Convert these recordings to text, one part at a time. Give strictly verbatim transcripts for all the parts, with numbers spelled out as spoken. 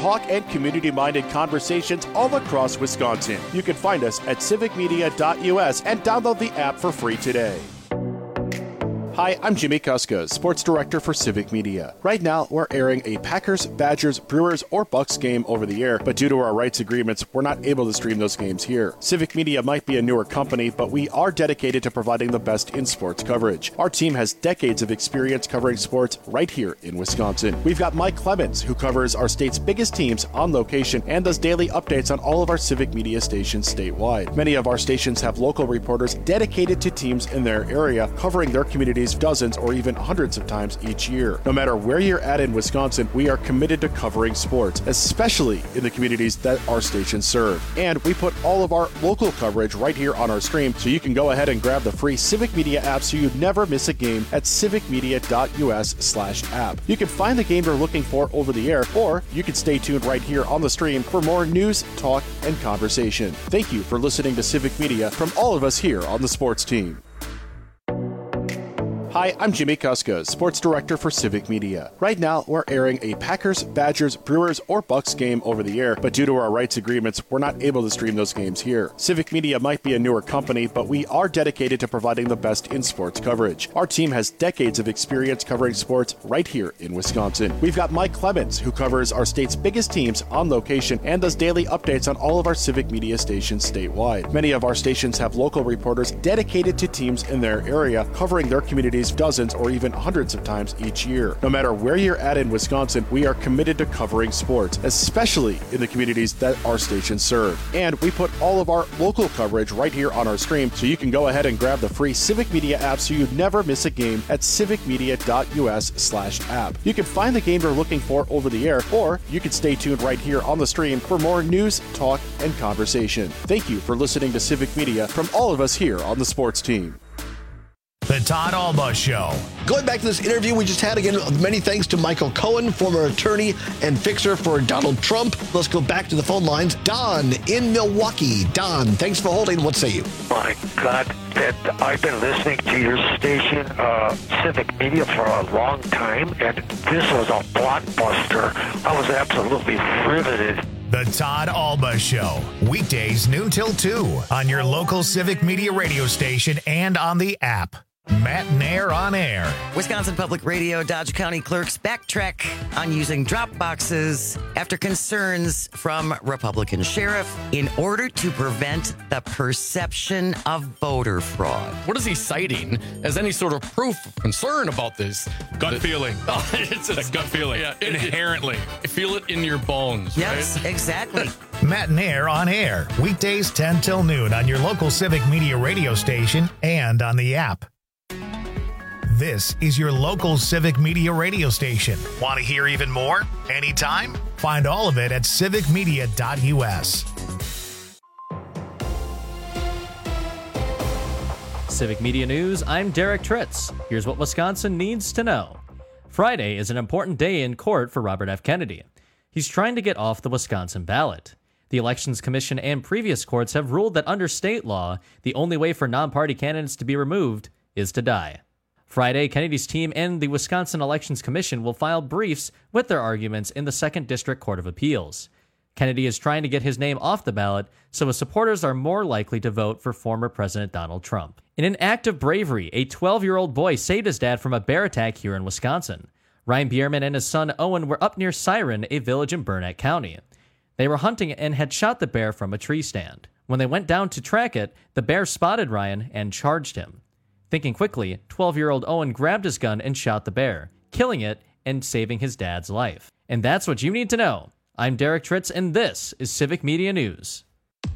talk and community-minded conversations all across Wisconsin. You can find us at civic media dot U S and download the app for free today. Hi, I'm Jimmy Kuska, Sports Director for Civic Media. Right now, we're airing a Packers, Badgers, Brewers, or Bucks game over the air, but due to our rights agreements, we're not able to stream those games here. Civic Media might be a newer company, but we are dedicated to providing the best in sports coverage. Our team has decades of experience covering sports right here in Wisconsin. We've got Mike Clemens, who covers our state's biggest teams on location and does daily updates on all of our Civic Media stations statewide. Many of our stations have local reporters dedicated to teams in their area, covering their communities dozens or even hundreds of times each year. No matter where you're at in Wisconsin, we are committed to covering sports, especially in the communities that our stations serve. And we put all of our local coverage right here on our stream, so you can go ahead and grab the free Civic Media app so you never miss a game at civic media dot U S slash app. You can find the game you're looking for over the air, or you can stay tuned right here on the stream for more news, talk, and conversation. Thank you for listening to Civic Media from all of us here on the sports team. Hi, I'm Jimmy Kuska, Sports Director for Civic Media. Right now, we're airing a Packers, Badgers, Brewers, or Bucks game over the air, but due to our rights agreements, we're not able to stream those games here. Civic Media might be a newer company, but we are dedicated to providing the best in sports coverage. Our team has decades of experience covering sports right here in Wisconsin. We've got Mike Clemens, who covers our state's biggest teams on location and does daily updates on all of our Civic Media stations statewide. Many of our stations have local reporters dedicated to teams in their area, covering their communities dozens or even hundreds of times each year. No matter where you're at in Wisconsin, we are committed to covering sports, especially in the communities that our stations serve. And we put all of our local coverage right here on our stream, so you can go ahead and grab the free Civic Media app so you never miss a game at civic media dot U S slash app. You can find the game you're looking for over the air, or you can stay tuned right here on the stream for more news, talk, and conversation. Thank you for listening to Civic Media from all of us here on the sports team. The Todd Alba Show. Going back to this interview we just had, again, many thanks to Michael Cohen, former attorney and fixer for Donald Trump. Let's go back to the phone lines. Don in Milwaukee. Don, thanks for holding. What say you? My God, that I've been listening to your station, uh, Civic Media, for a long time, and this was a blockbuster. I was absolutely riveted. The Todd Alba Show. Weekdays noon till two on your local Civic Media radio station and on the app. Matt Nair on air. Wisconsin Public Radio Dodge County clerks backtrack on using drop boxes after concerns from Republican sheriff in order to prevent the perception of voter fraud. What is he citing as any sort of proof of concern about this? Gut the, feeling. Oh, it's a gut feeling. Yeah, Inherently. It, feel it in your bones. Yes, right? exactly. Matt Nair on air. Weekdays ten till noon on your local Civic Media radio station and on the app. This is your local Civic Media radio station. Want to hear even more? Anytime? Find all of it at civic media dot U S. Civic Media News, I'm Derek Tritz. Here's what Wisconsin needs to know. Friday is an important day in court for Robert F. Kennedy. He's trying to get off the Wisconsin ballot. The Elections Commission and previous courts have ruled that under state law, the only way for non-party candidates to be removed is to die. Friday, Kennedy's team and the Wisconsin Elections Commission will file briefs with their arguments in the Second District Court of Appeals. Kennedy is trying to get his name off the ballot so his supporters are more likely to vote for former President Donald Trump. In an act of bravery, a twelve-year-old boy saved his dad from a bear attack here in Wisconsin. Ryan Bierman and his son Owen were up near Siren, a village in Burnett County. They were hunting and had shot the bear from a tree stand. When they went down to track it, the bear spotted Ryan and charged him. Thinking quickly, twelve-year-old Owen grabbed his gun and shot the bear, killing it and saving his dad's life. And that's what you need to know. I'm Derek Tritz, and this is Civic Media News.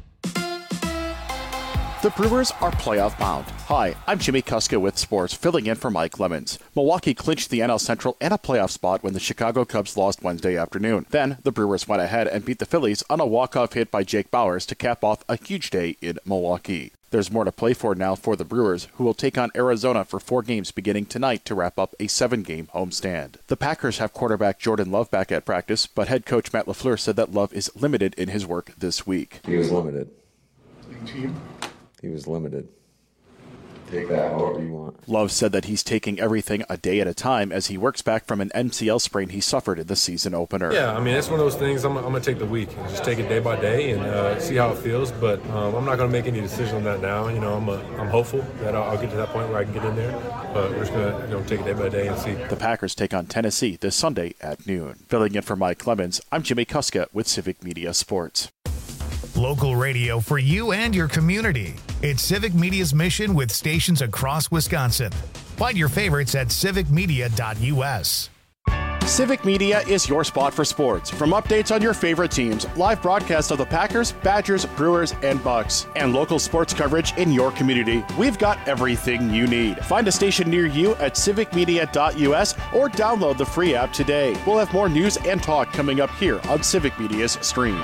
The Brewers are playoff bound. Hi, I'm Jimmy Kuska with sports, filling in for Mike Lemons. Milwaukee clinched the N L Central and a playoff spot when the Chicago Cubs lost Wednesday afternoon. Then, the Brewers went ahead and beat the Phillies on a walk-off hit by Jake Bauers to cap off a huge day in Milwaukee. There's more to play for now for the Brewers, who will take on Arizona for four games beginning tonight to wrap up a seven-game homestand. The Packers have quarterback Jordan Love back at practice, but head coach Matt LaFleur said that Love is limited in his work this week. He was limited. He was limited. take that however you want. Love said that he's taking everything a day at a time as he works back from an M C L sprain he suffered in the season opener. Yeah, I mean, it's one of those things. I'm, I'm going to take the week and just take it day by day and uh, see how it feels. But um, I'm not going to make any decision on that now. You know, I'm a, I'm hopeful that I'll, I'll get to that point where I can get in there. But we're just going to you know, take it day by day and see. The Packers take on Tennessee this Sunday at noon. Filling in for Mike Clemens, I'm Jimmy Kuska with Civic Media Sports. Local radio for you and your community. It's Civic Media's mission with stations across Wisconsin. Find your favorites at civic media dot u s. Civic Media is your spot for sports. From updates on your favorite teams, live broadcasts of the Packers, Badgers, Brewers, and Bucks, and local sports coverage in your community, we've got everything you need. Find a station near you at civic media dot u s or download the free app today. We'll have more news and talk coming up here on Civic Media's stream.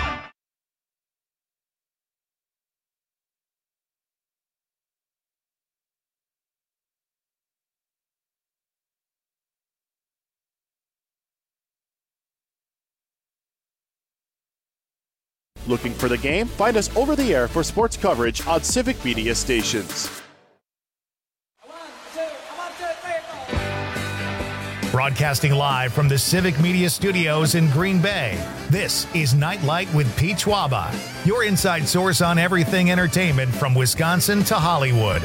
Looking for the game? Find us over the air for sports coverage on Civic Media stations. Broadcasting live from the Civic Media Studios in Green Bay, this is Nightlight with Pete Schwaba, your inside source on everything entertainment from Wisconsin to Hollywood.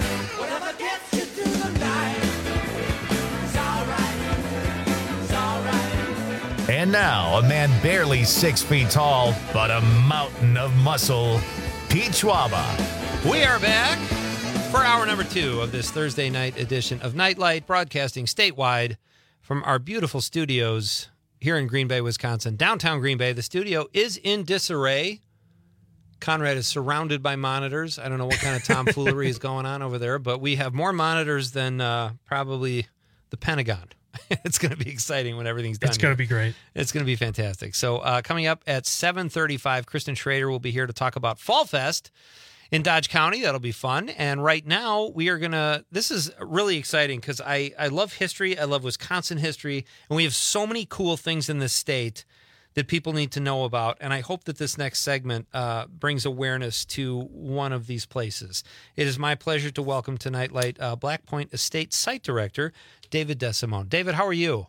And now, a man barely six feet tall, but a mountain of muscle, Pete Schwaba. We are back for hour number two of this Thursday night edition of Nightlight, broadcasting statewide from our beautiful studios here in Green Bay, Wisconsin. Downtown Green Bay, the studio is in disarray. Conrad is surrounded by monitors. I don't know what kind of tomfoolery is going on over there, but we have more monitors than uh, probably the Pentagon. It's going to be exciting when everything's done. It's going to be great. It's going to be fantastic. So uh, coming up at seven thirty-five, Kristen Schrader will be here to talk about Fall Fest in Dodge County. That'll be fun. And right now we are going to, this is really exciting because I, I love history. I love Wisconsin history. And we have so many cool things in this state that people need to know about. And I hope that this next segment uh, brings awareness to one of these places. It is my pleasure to welcome to Nightlight uh, Black Point Estate Site Director, David DeSimone. David, how are you?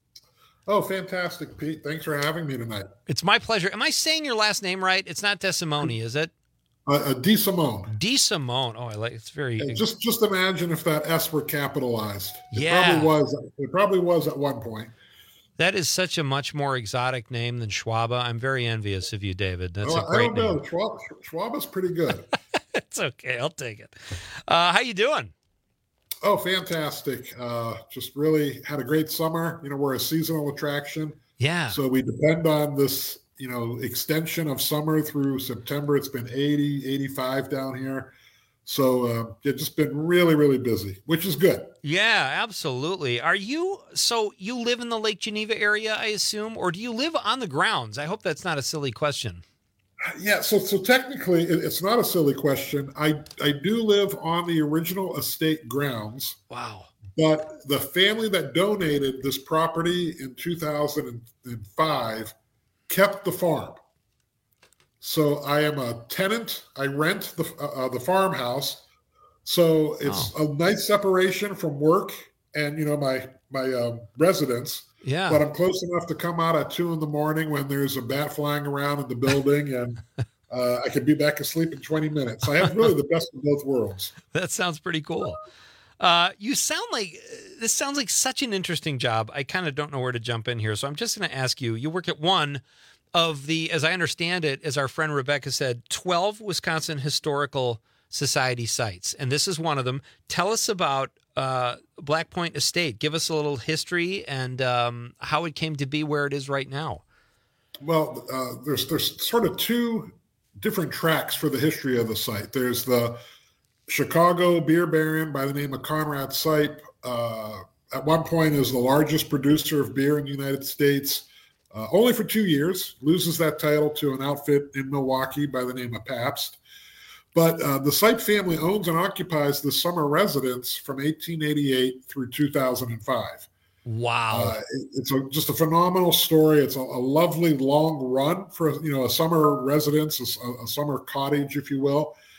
Oh, fantastic, Pete. Thanks for having me tonight. It's my pleasure. Am I saying your last name right? It's not DeSimone, is it? Uh, uh, DeSimone. DeSimone. Oh, I like it's very. Hey, just just imagine if that S were capitalized. It yeah. probably was. It probably was at one point. That is such a much more exotic name than Schwaba. I'm very envious of you, David. That's well, a great I don't know. name. Schwab, Schwaba's pretty good. It's okay. I'll take it. Uh, how you doing? Oh, fantastic. Uh, just really had a great summer. You know, we're a seasonal attraction. Yeah. So we depend on this, you know, extension of summer through September. It's been eighty, eighty-five down here. So uh, it's just been really, really busy, which is good. Yeah, absolutely. Are you, so you live in the Lake Geneva area, I assume, or do you live on the grounds? I hope that's not a silly question. Yeah, so so technically, it's not a silly question. I, I do live on the original estate grounds. Wow. But the family that donated this property in two thousand five kept the farm. So I am a tenant. I rent the uh, the farmhouse. So it's oh. a nice separation from work and, you know, my, my um, residence. Yeah. But I'm close enough to come out at two in the morning when there's a bat flying around in the building, and uh, I could be back asleep in twenty minutes. I have really the best of both worlds. That sounds pretty cool. Uh, you sound like, this sounds like such an interesting job. I kind of don't know where to jump in here. So I'm just going to ask you, you work at one of the, as I understand it, as our friend Rebecca said, twelve Wisconsin Historical Society sites. And this is one of them. Tell us about uh, Black Point Estate. Give us a little history and um, how it came to be where it is right now. Well, uh, there's there's sort of two different tracks for the history of the site. There's the Chicago beer baron by the name of Conrad Sipe. Uh, at one point is the largest producer of beer in the United States. Uh, only for two years, loses that title to an outfit in Milwaukee by the name of Pabst. But uh, the Sipe family owns and occupies the summer residence from eighteen eighty-eight through two thousand five. Wow. Uh, it, it's a, just a phenomenal story. It's a, a lovely long run for, you know, a summer residence, a, a summer cottage, if you will.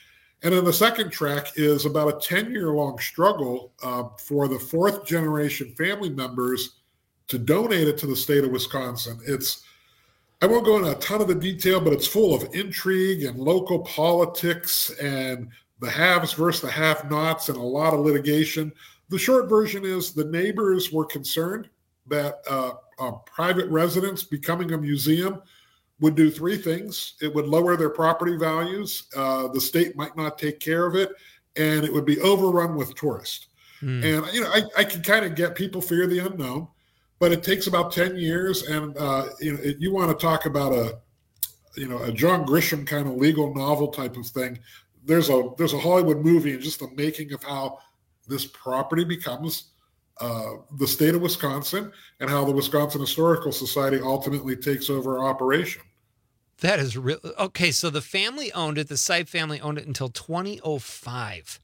And then the second track is about a ten-year-long struggle uh, for the fourth-generation family members to donate it to the state of Wisconsin. It's, I won't go into a ton of the detail, but it's full of intrigue and local politics and the haves versus the have-nots and a lot of litigation. The short version is the neighbors were concerned that uh, a private residence becoming a museum would do three things. It would lower their property values. Uh, the state might not take care of it, and it would be overrun with tourists. Mm. And, you know, I, I can kind of get people fear the unknown, but it takes about ten years. And, uh, you know, it, you want to talk about a, you know, a John Grisham kind of legal novel type of thing. There's a, there's a Hollywood movie and just the making of how this property becomes uh, the state of Wisconsin and how the Wisconsin Historical Society ultimately takes over operation. That is real. Okay, so the family owned it. The Sipe family owned it until twenty oh five.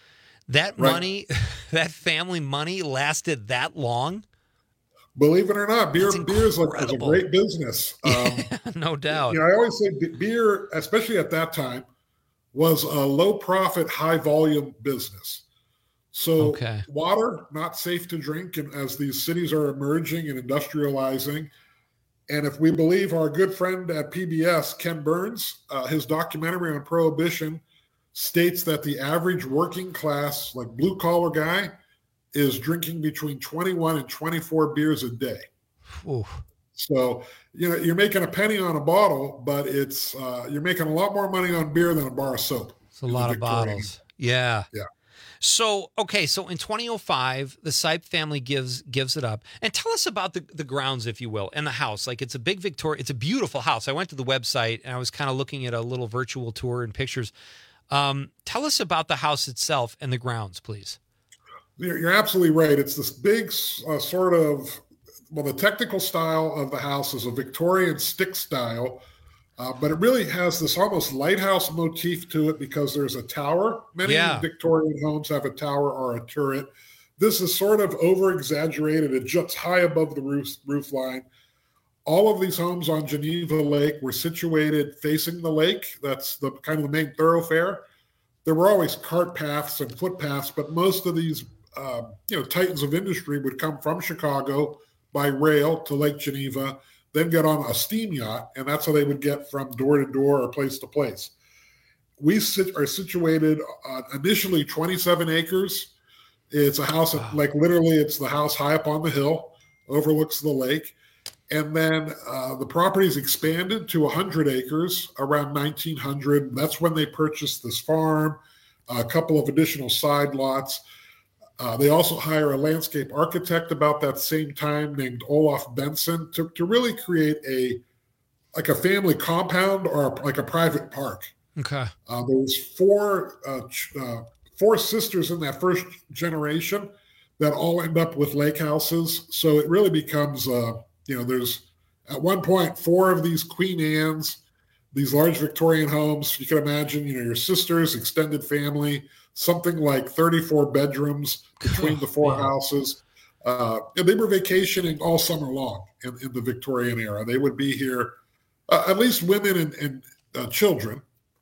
That right. money, that family money lasted that long? Believe it or not, beer beer is, like, is a great business. Um, no doubt. You know, I always say beer, especially at that time, was a low-profit, high-volume business. So okay. water, not safe to drink, and as these cities are emerging and industrializing. And if we believe our good friend at P B S, Ken Burns, uh, his documentary on Prohibition states that the average working class, like blue-collar guy, is drinking between twenty-one and twenty-four beers a day. Ooh. So, you know, you're making a penny on a bottle, but it's uh, you're making a lot more money on beer than a bar of soap. It's a lot of bottles. Yeah. Yeah. So, okay, so in twenty oh five, the Sipe family gives gives it up. And tell us about the, the grounds, if you will, and the house. Like, it's a big Victoria, it's a beautiful house. I went to the website, and I was kind of looking at a little virtual tour and pictures. Um, tell us about the house itself and the grounds, please. You're, you're absolutely right. It's this big uh, sort of, well, the technical style of the house is a Victorian stick style. Uh, but it really has this almost lighthouse motif to it because there's a tower. Many yeah. Victorian homes have a tower or a turret. This is sort of over-exaggerated. It juts high above the roof, roof line. All of these homes on Geneva Lake were situated facing the lake. That's the kind of the main thoroughfare. There were always cart paths and footpaths, but most of these uh, you know, titans of industry would come from Chicago by rail to Lake Geneva, then get on a steam yacht, and that's how they would get from door to door or place to place. We sit, are situated on initially twenty-seven acres. It's a house, wow. like literally it's the house high up on the hill, overlooks the lake. And then uh, the property's expanded to one hundred acres around nineteen hundred. That's when they purchased this farm, a couple of additional side lots. Uh, they also hire a landscape architect about that same time named Olaf Benson to, to really create a like a family compound or a, like a private park. Okay. Uh, there was four uh, uh, four sisters in that first generation that all end up with lake houses. So it really becomes, uh, you know, there's at one point four of these Queen Anne's, these large Victorian homes. You can imagine, you know, your sisters, extended family, something like thirty-four bedrooms between the four houses. Uh, and they were vacationing all summer long in, in the Victorian era. They would be here, uh, at least women and, and uh, children.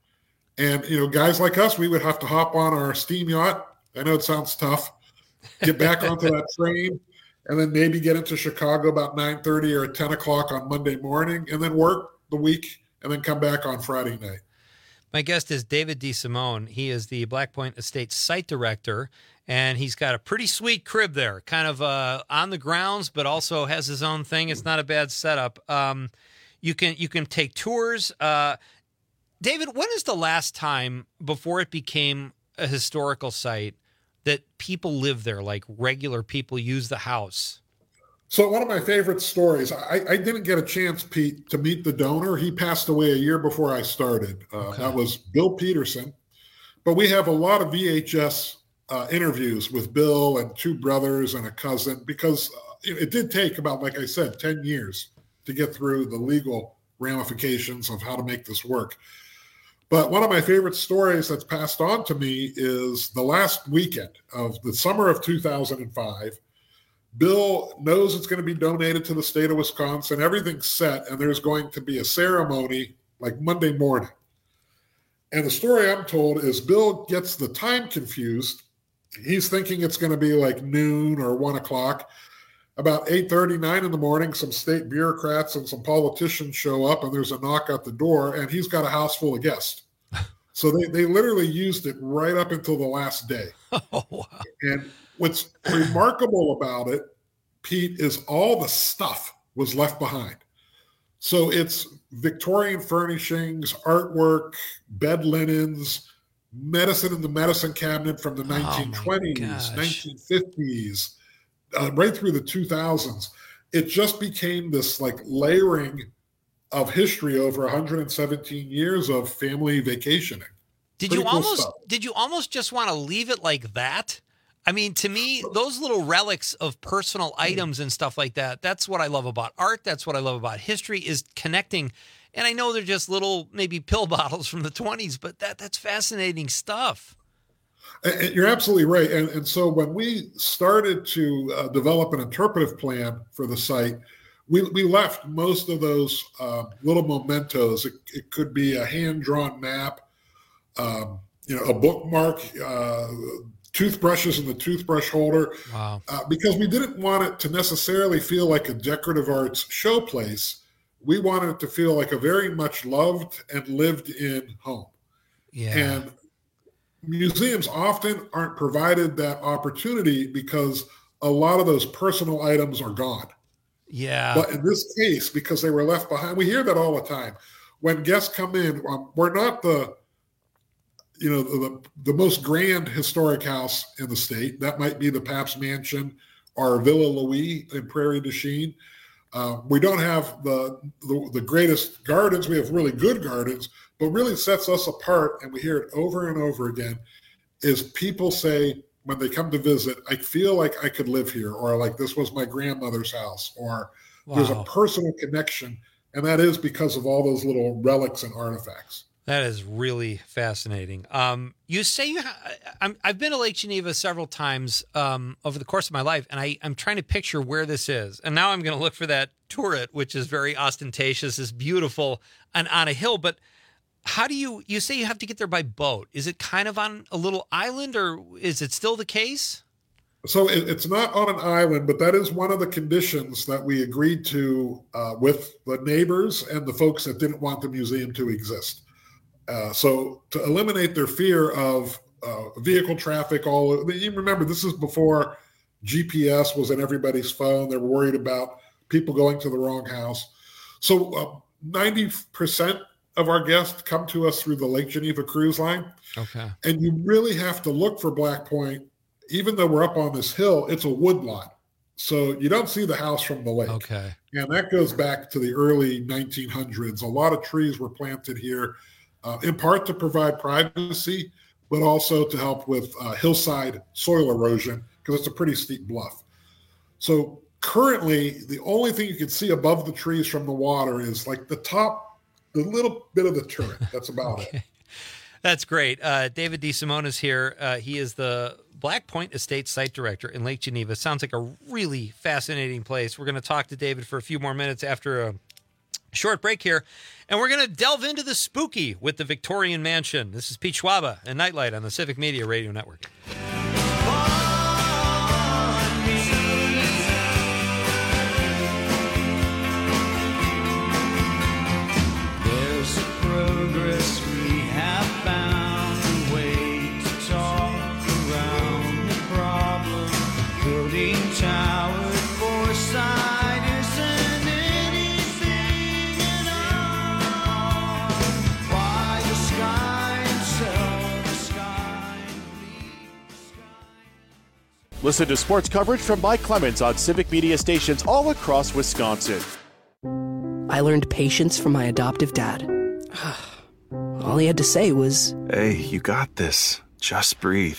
And, you know, guys like us, we would have to hop on our steam yacht. I know it sounds tough. Get back onto that train and then maybe get into Chicago about nine thirty or ten o'clock on Monday morning and then work the week and then come back on Friday night. My guest is David DeSimone. He is the Black Point Estates site director, and he's got a pretty sweet crib there, kind of uh, on the grounds, but also has his own thing. It's not a bad setup. Um, you can you can take tours. Uh, David, when is the last time before it became a historical site that people live there, like regular people use the house? So one of my favorite stories, I, I didn't get a chance, Pete, to meet the donor. He passed away a year before I started. Uh, okay. That was Bill Peterson. But we have a lot of V H S uh, interviews with Bill and two brothers and a cousin because uh, it, it did take about, like I said, ten years to get through the legal ramifications of how to make this work. But one of my favorite stories that's passed on to me is the last weekend of the summer of two thousand five. Bill knows it's going to be donated to the state of Wisconsin. Everything's set, and there's going to be a ceremony like Monday morning. And the story I'm told is Bill gets the time confused. He's thinking it's going to be like noon or one o'clock. About eight thirty, nine in the morning, some state bureaucrats and some politicians show up, and there's a knock at the door, and he's got a house full of guests. So they, they literally used it right up until the last day. Oh, wow. And what's remarkable about it, Pete, is all the stuff was left behind. So it's Victorian furnishings, artwork, bed linens, medicine in the medicine cabinet from the nineteen twenties, nineteen fifties, uh, right through the two thousands. It just became this like layering of history over one hundred seventeen years of family vacationing. Did Pretty you cool almost stuff. did you almost just want to leave it like that? I mean, to me, those little relics of personal items and stuff like that, that's what I love about art. That's what I love about history, is connecting. And I know they're just little, maybe pill bottles from the twenties, but that that's fascinating stuff. And, and you're absolutely right. And, and so when we started to uh, develop an interpretive plan for the site, we, we left most of those uh, little mementos. It, it could be a hand-drawn map, um, you know, a bookmark, uh, toothbrushes in the toothbrush holder. Wow. Uh, because we didn't want it to necessarily feel like a decorative arts showplace. We wanted it to feel like a very much loved and lived in home. Yeah. And museums often aren't provided that opportunity because a lot of those personal items are gone. Yeah. But in this case, because they were left behind, we hear that all the time. When guests come in, um, we're not the, you know, the, the most grand historic house in the state. That might be the Pabst Mansion or Villa Louis in Prairie du Chien. Uh, we don't have the, the the greatest gardens. We have really good gardens, but really sets us apart, and we hear it over and over again, is people say when they come to visit, I feel like I could live here, or like this was my grandmother's house, or Wow. there's a personal connection, and that is because of all those little relics and artifacts. That is really fascinating. Um, you say you ha- I'm, I've been to Lake Geneva several times um, over the course of my life, and I, I'm trying to picture where this is. And now I'm going to look for that turret, which is very ostentatious, is beautiful, and on a hill. But how do you, you say you have to get there by boat. Is it kind of on a little island, or is it still the case? So it, it's not on an island, but that is one of the conditions that we agreed to uh, with the neighbors and the folks that didn't want the museum to exist. Uh, so to eliminate their fear of uh, vehicle traffic, all you remember, this is before G P S was in everybody's phone. They were worried about people going to the wrong house. So uh, ninety percent of our guests come to us through the Lake Geneva cruise line. Okay. And you really have to look for Black Point. Even though we're up on this hill, it's a wood lot. So you don't see the house from the lake. Okay. And that goes back to the early nineteen hundreds. A lot of trees were planted here. Uh, in part to provide privacy, but also to help with uh, hillside soil erosion, because it's a pretty steep bluff. So currently, the only thing you can see above the trees from the water is like the top, the little bit of the turret. That's about Okay. it. That's great. Uh, David DeSimone is here. Uh, he is the Black Point Estate Site Director in Lake Geneva. Sounds like a really fascinating place. We're going to talk to David for a few more minutes after a short break here, and we're going to delve into the spooky with the Victorian Mansion. This is Pete Schwaba and Nightlight on the Civic Media Radio Network. There's a progress we have found, a way to talk around the problem. Building tower foresight isn't anything at all. Why the sky until the sky leaves the sky. Listen to sports coverage from Mike Clemens on Civic Media stations all across Wisconsin. I learned patience from my adoptive dad. All he had to say was, "Hey, you got this. Just breathe."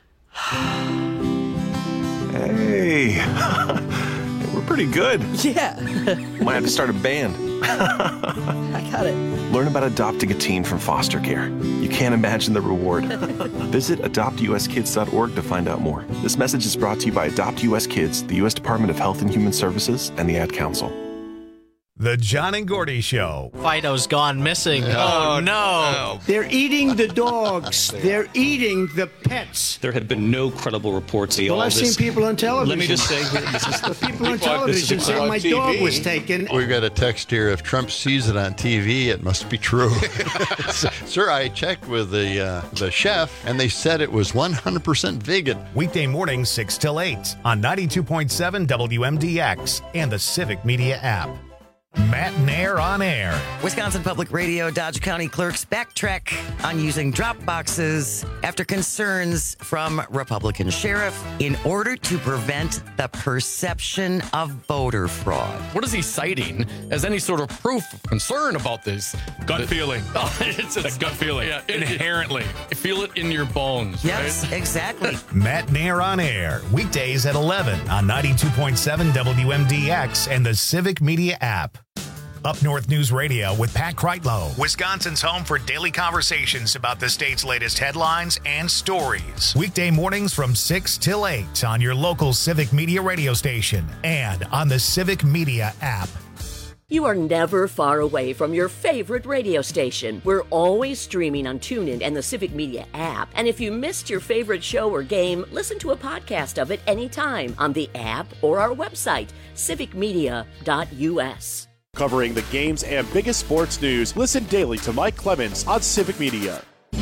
Hey, we're pretty good. yeah, Might have to start a band. I got it. Learn about adopting a teen from foster care. You can't imagine the reward. Visit adopt u s kids dot org to find out more. This message is brought to you by Adopt U S Kids, the U S Department of Health and Human Services, and the Ad Council. The John and Gordy Show. Fido's gone missing. Oh, no. They're eating the dogs. They're eating the pets. There have been no credible reports. Well, I've seen people on television. Let me just say, this is the people on television say my dog was taken. We've got a text here. If Trump sees it on T V, it must be true. Sir, I checked with the uh, the chef, and they said it was one hundred percent vegan. Weekday mornings, six till eight on ninety-two point seven W M D X and the Civic Media app. Matt Nair on air. Wisconsin Public Radio Dodge County clerks backtrack on using drop boxes after concerns from Republican sheriff in order to prevent the perception of voter fraud. What is he citing as any sort of proof of concern about this? Gut The- feeling. Oh, it's a gut feeling. Yeah, it- Inherently. You feel it in your bones, Yes, right? exactly. Matt Nair on air. Weekdays at eleven on ninety-two point seven W M D X and the Civic Media app. Up North News Radio with Pat Kreitlow, Wisconsin's home for daily conversations about the state's latest headlines and stories. Weekday mornings from six till eight on your local Civic Media radio station and on the Civic Media app. You are never far away from your favorite radio station. We're always streaming on TuneIn and the Civic Media app. And if you missed your favorite show or game, listen to a podcast of it anytime on the app or our website, civic media dot U S. Covering the games and biggest sports news, listen daily to Mike Clemens on Civic Media.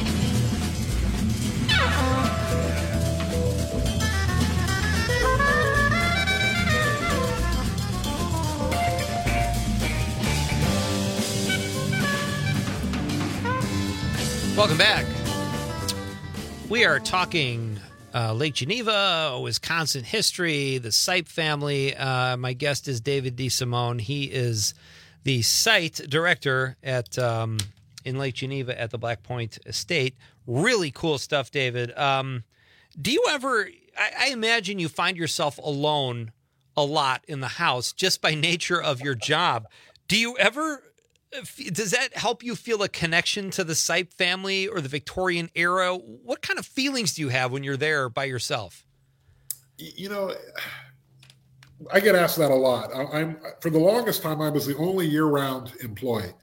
Welcome back. We are talking uh, Lake Geneva, Wisconsin history, the Sipe family. Uh, my guest is David DeSimone. He is the site director at um, in Lake Geneva at the Black Point Estate. Really cool stuff, David. Um, do you ever, I, I imagine you find yourself alone a lot in the house just by nature of your job. Do you ever... Does that help you feel a connection to the Sipe family or the Victorian era? What kind of feelings do you have when you're there by yourself? You know, I get asked that a lot. I, I'm for the longest time I was the only year-round employee.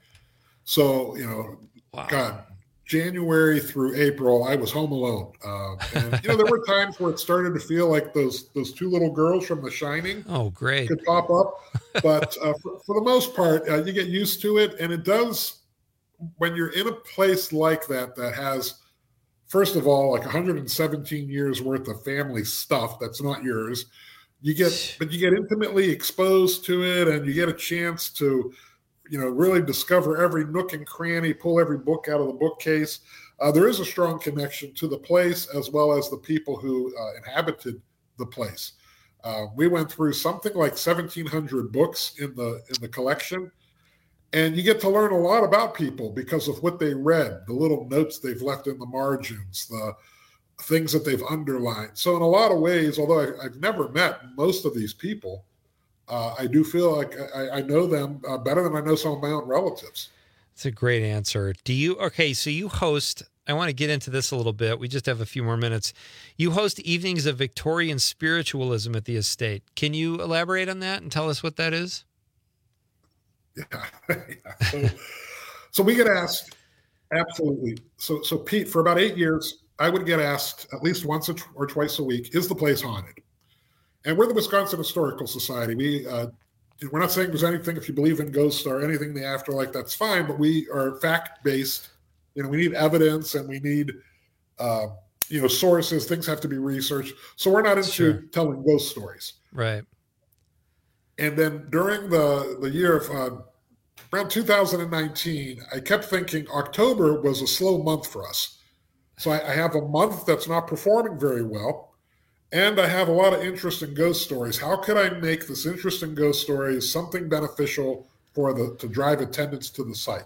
So you know, wow. God, January through April, I was home alone. Uh, and you know, there were times where it started to feel like those those two little girls from The Shining. Oh, great! Could pop up. But uh, for, for the most part, uh, you get used to it. And it does, when you're in a place like that, that has, first of all, like one hundred seventeen years worth of family stuff that's not yours, you get, but you get intimately exposed to it, and you get a chance to, you know, really discover every nook and cranny, pull every book out of the bookcase. Uh, there is a strong connection to the place as well as the people who uh, inhabited the place. Uh, we went through something like seventeen hundred books in the in the collection, and you get to learn a lot about people because of what they read, the little notes they've left in the margins, the things that they've underlined. So in a lot of ways, although I, I've never met most of these people, uh, I do feel like I, I know them uh, better than I know some of my own relatives. That's a great answer. Do you, okay, so you host, I want to get into this a little bit. We just have a few more minutes. You host evenings of Victorian spiritualism at the estate. Can you elaborate on that and tell us what that is? Yeah. yeah. So, so we get asked, absolutely. So, so Pete, for about eight years, I would get asked at least once or twice a week, is the place haunted? And we're the Wisconsin Historical Society. We, uh, we're not saying there's anything, if you believe in ghosts or anything in the afterlife, that's fine, but we are fact-based. You know, we need evidence and we need, uh, you know, sources. Things have to be researched. So we're not into sure. telling ghost stories. Right. And then during the, the year of uh, around two thousand nineteen, I kept thinking October was a slow month for us. So I, I have a month that's not performing very well, and I have a lot of interest in ghost stories. How could I make this interesting ghost story something beneficial for the to drive attendance to the site?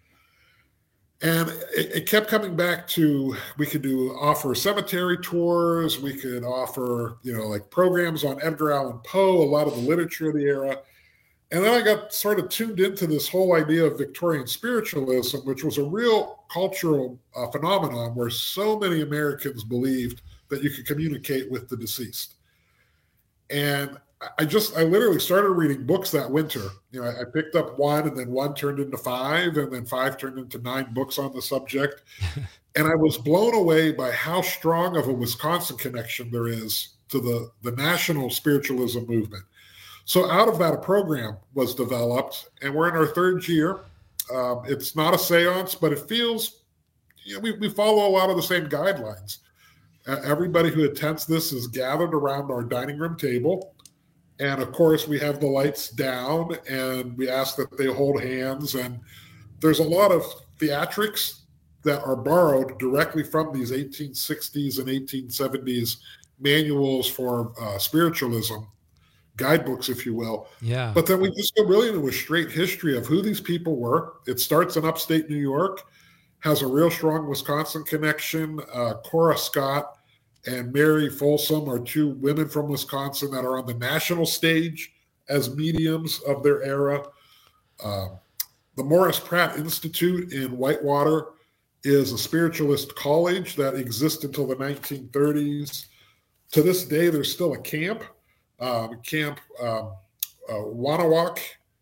And it, it kept coming back to, we could do offer cemetery tours. We could offer, you know, like programs on Edgar Allan Poe, a lot of the literature of the era. And then I got sort of tuned into this whole idea of Victorian spiritualism, which was a real cultural uh, phenomenon where so many Americans believed that you could communicate with the deceased. And I just, I literally started reading books that winter. You know, I, I picked up one, and then one turned into five, and then five turned into nine books on the subject. And I was blown away by how strong of a Wisconsin connection there is to the, the national spiritualism movement. So out of that, a program was developed, and we're in our third year. Um, it's not a seance, but it feels, you know, we, we follow a lot of the same guidelines. Uh, everybody who attends this is gathered around our dining room table. And of course, we have the lights down, and we ask that they hold hands. And there's a lot of theatrics that are borrowed directly from these eighteen sixties and eighteen seventies manuals for uh, spiritualism, guidebooks, if you will. Yeah. But then we just go really into a straight history of who these people were. It starts in upstate New York, has a real strong Wisconsin connection. Uh, Cora Scott and Mary Folsom are two women from Wisconsin that are on the national stage as mediums of their era. Uh, the Morris Pratt Institute in Whitewater is a spiritualist college that existed until the nineteen thirties. To this day, there's still a camp, um, Camp um, uh, Wanawak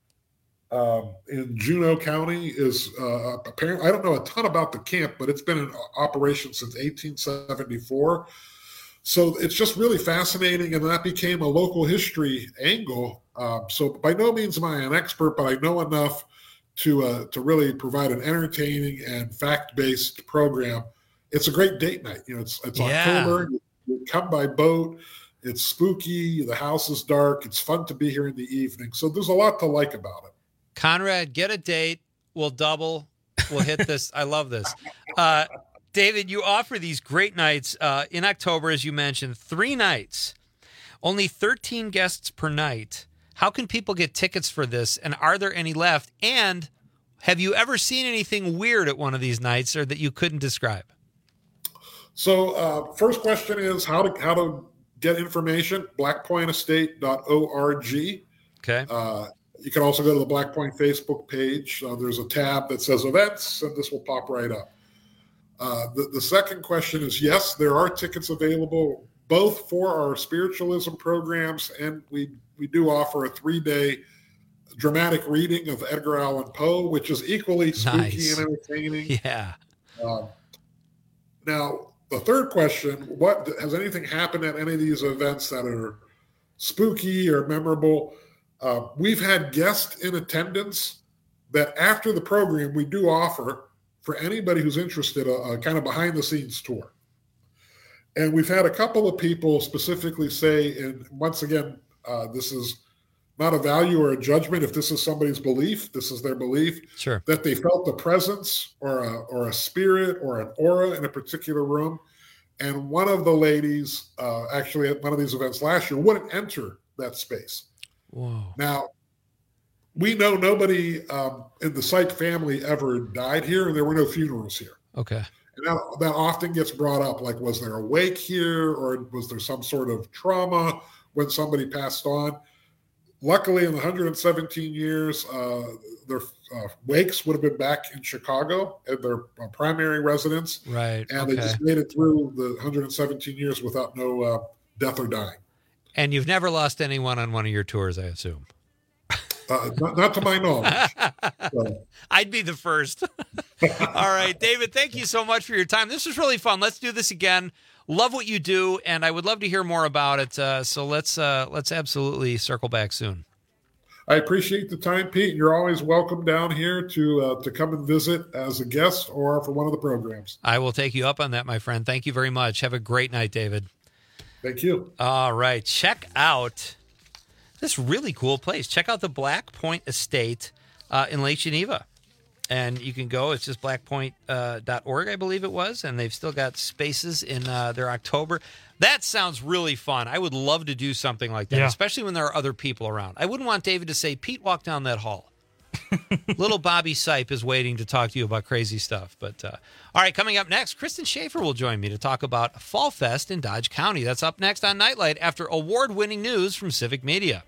um, in Juneau County is uh, apparently, I don't know a ton about the camp, but it's been in operation since eighteen seventy-four. So it's just really fascinating, and that became a local history angle. Um, so by no means am I an expert, but I know enough to uh, to really provide an entertaining and fact-based program. It's a great date night. You know, it's it's Yeah. October. You come by boat. It's spooky. The house is dark. It's fun to be here in the evening. So there's a lot to like about it. Conrad, get a date. We'll double. We'll hit this. I love this. Uh, David, you offer these great nights uh, in October, as you mentioned, three nights, only thirteen guests per night. How can people get tickets for this? And are there any left? And have you ever seen anything weird at one of these nights or that you couldn't describe? So uh, first question is how to how to get information, black point estate dot org. Okay. Uh, you can also go to the Black Point Facebook page. Uh, there's a tab that says events, and this will pop right up. Uh, the, the second question is, yes, there are tickets available both for our spiritualism programs, and we, we do offer a three-day dramatic reading of Edgar Allan Poe, which is equally spooky Nice. and entertaining. Yeah. Um, now, the third question, what has anything happened at any of these events that are spooky or memorable? Uh, we've had guests in attendance that after the program, we do offer for anybody who's interested a, a kind of behind-the-scenes tour. And we've had a couple of people specifically say, and once again, uh, this is not a value or a judgment. If this is somebody's belief, this is their belief, Sure. that they felt the presence or a, or a spirit or an aura in a particular room. And one of the ladies, uh, actually at one of these events last year, wouldn't enter that space. Whoa. Now, we know nobody um, in the Syke family ever died here, and there were no funerals here. Okay. And that, that often gets brought up, like, was there a wake here, or was there some sort of trauma when somebody passed on? Luckily, in one hundred seventeen years, uh, their uh, wakes would have been back in Chicago at their uh, primary residence. Right. And Okay. they just made it through the one hundred seventeen years without no uh, death or dying. And you've never lost anyone on one of your tours, I assume. Uh, not, not to my knowledge. So, I'd be the first. All right, David, thank you so much for your time. This was really fun. Let's do this again. Love what you do, and I would love to hear more about it. Uh, so let's uh, let's absolutely circle back soon. I appreciate the time, Pete. You're always welcome down here to uh, to come and visit as a guest or for one of the programs. I will take you up on that, my friend. Thank you very much. Have a great night, David. Thank you. All right, check out this really cool place. Check out the Black Point Estate uh, in Lake Geneva. And you can go, it's just black point dot org, uh, I believe it was, and they've still got spaces in uh, their October. That sounds really fun. I would love to do something like that, Yeah. especially when there are other people around. I wouldn't want David to say, Pete, walk down that hall. Little Bobby Sipe is waiting to talk to you about crazy stuff. But uh, all right, coming up next, Kristen Schaefer will join me to talk about Fall Fest in Dodge County. That's up next on Nightlight after award-winning news from Civic Media.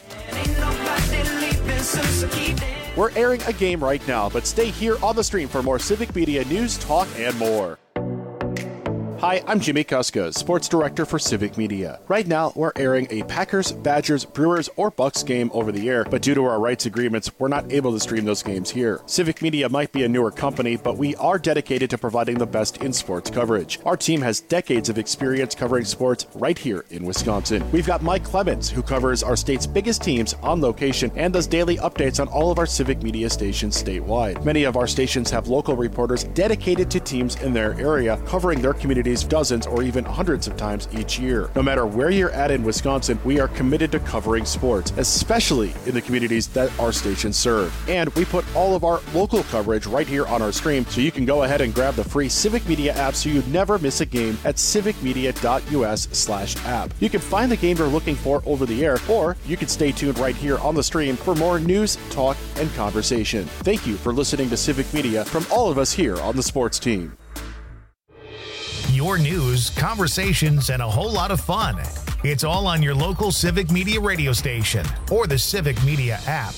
We're airing a game right now, but stay here on the stream for more Civic Media news, talk, and more. Hi, I'm Jimmy Kuska, Sports Director for Civic Media. Right now, we're airing a Packers, Badgers, Brewers, or Bucks game over the air, but due to our rights agreements, we're not able to stream those games here. Civic Media might be a newer company, but we are dedicated to providing the best in sports coverage. Our team has decades of experience covering sports right here in Wisconsin. We've got Mike Clemens, who covers our state's biggest teams on location and does daily updates on all of our Civic Media stations statewide. Many of our stations have local reporters dedicated to teams in their area, covering their communities dozens or even hundreds of times each year. No matter where you're at in Wisconsin, we are committed to covering sports, especially in the communities that our stations serve. And we put all of our local coverage right here on our stream, so you can go ahead and grab the free Civic Media app so you never miss a game at civicmedia.us slash app. You can find the game you're looking for over the air, or you can stay tuned right here on the stream for more news, talk, and conversation. Thank you for listening to Civic Media from all of us here on the sports team. Your news, conversations, and a whole lot of fun. It's all on your local Civic Media radio station or the Civic Media app.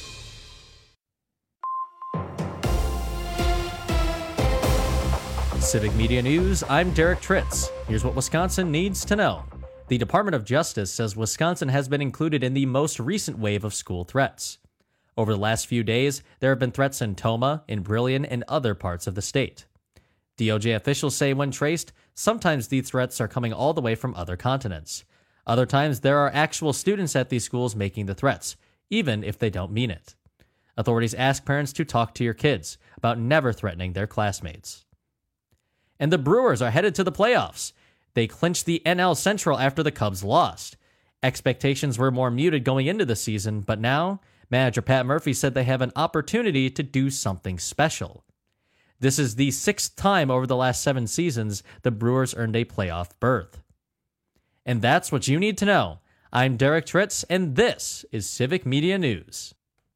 Civic Media News, I'm Derek Tritz. Here's what Wisconsin needs to know. The Department of Justice says Wisconsin has been included in the most recent wave of school threats. Over the last few days, there have been threats in Tomah, in Brillion, and other parts of the state. D O J officials say when traced, sometimes these threats are coming all the way from other continents. Other times, there are actual students at these schools making the threats, even if they don't mean it. Authorities ask parents to talk to your kids about never threatening their classmates. And the Brewers are headed to the playoffs. They clinched the N L Central after the Cubs lost. Expectations were more muted going into the season, but now, manager Pat Murphy said they have an opportunity to do something special. This is the sixth time over the last seven seasons the Brewers earned a playoff berth. And that's what you need to know. I'm Derek Tritz, and this is Civic Media News.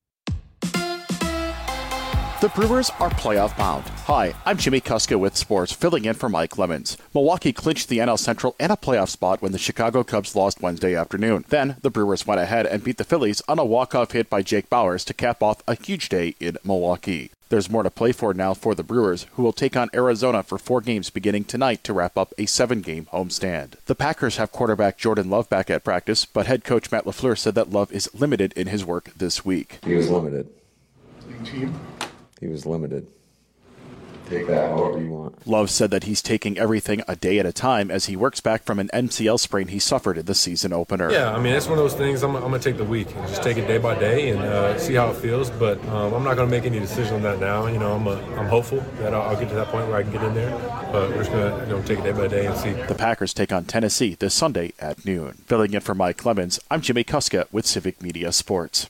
The Brewers are playoff bound. Hi, I'm Jimmy Kuska with Sports, filling in for Mike Clemens. Milwaukee clinched the N L Central and a playoff spot when the Chicago Cubs lost Wednesday afternoon. Then, the Brewers went ahead and beat the Phillies on a walk-off hit by Jake Bauers to cap off a huge day in Milwaukee. There's more to play for now for the Brewers, who will take on Arizona for four games beginning tonight to wrap up a seven-game homestand. The Packers have quarterback Jordan Love back at practice, but head coach Matt LaFleur said that Love is limited in his work this week. He was limited. He was limited. Take that however you want. Love said that he's taking everything a day at a time as he works back from an M C L sprain he suffered in the season opener. Yeah, I mean, it's one of those things. I'm, I'm going to take the week and just take it day by day and uh, see how it feels. But um, I'm not going to make any decision on that now. You know, I'm a, I'm hopeful that I'll, I'll get to that point where I can get in there. But we're just going to you know, take it day by day and see. The Packers take on Tennessee this Sunday at noon. Filling in for Mike Clemens, I'm Jimmy Kuska with Civic Media Sports.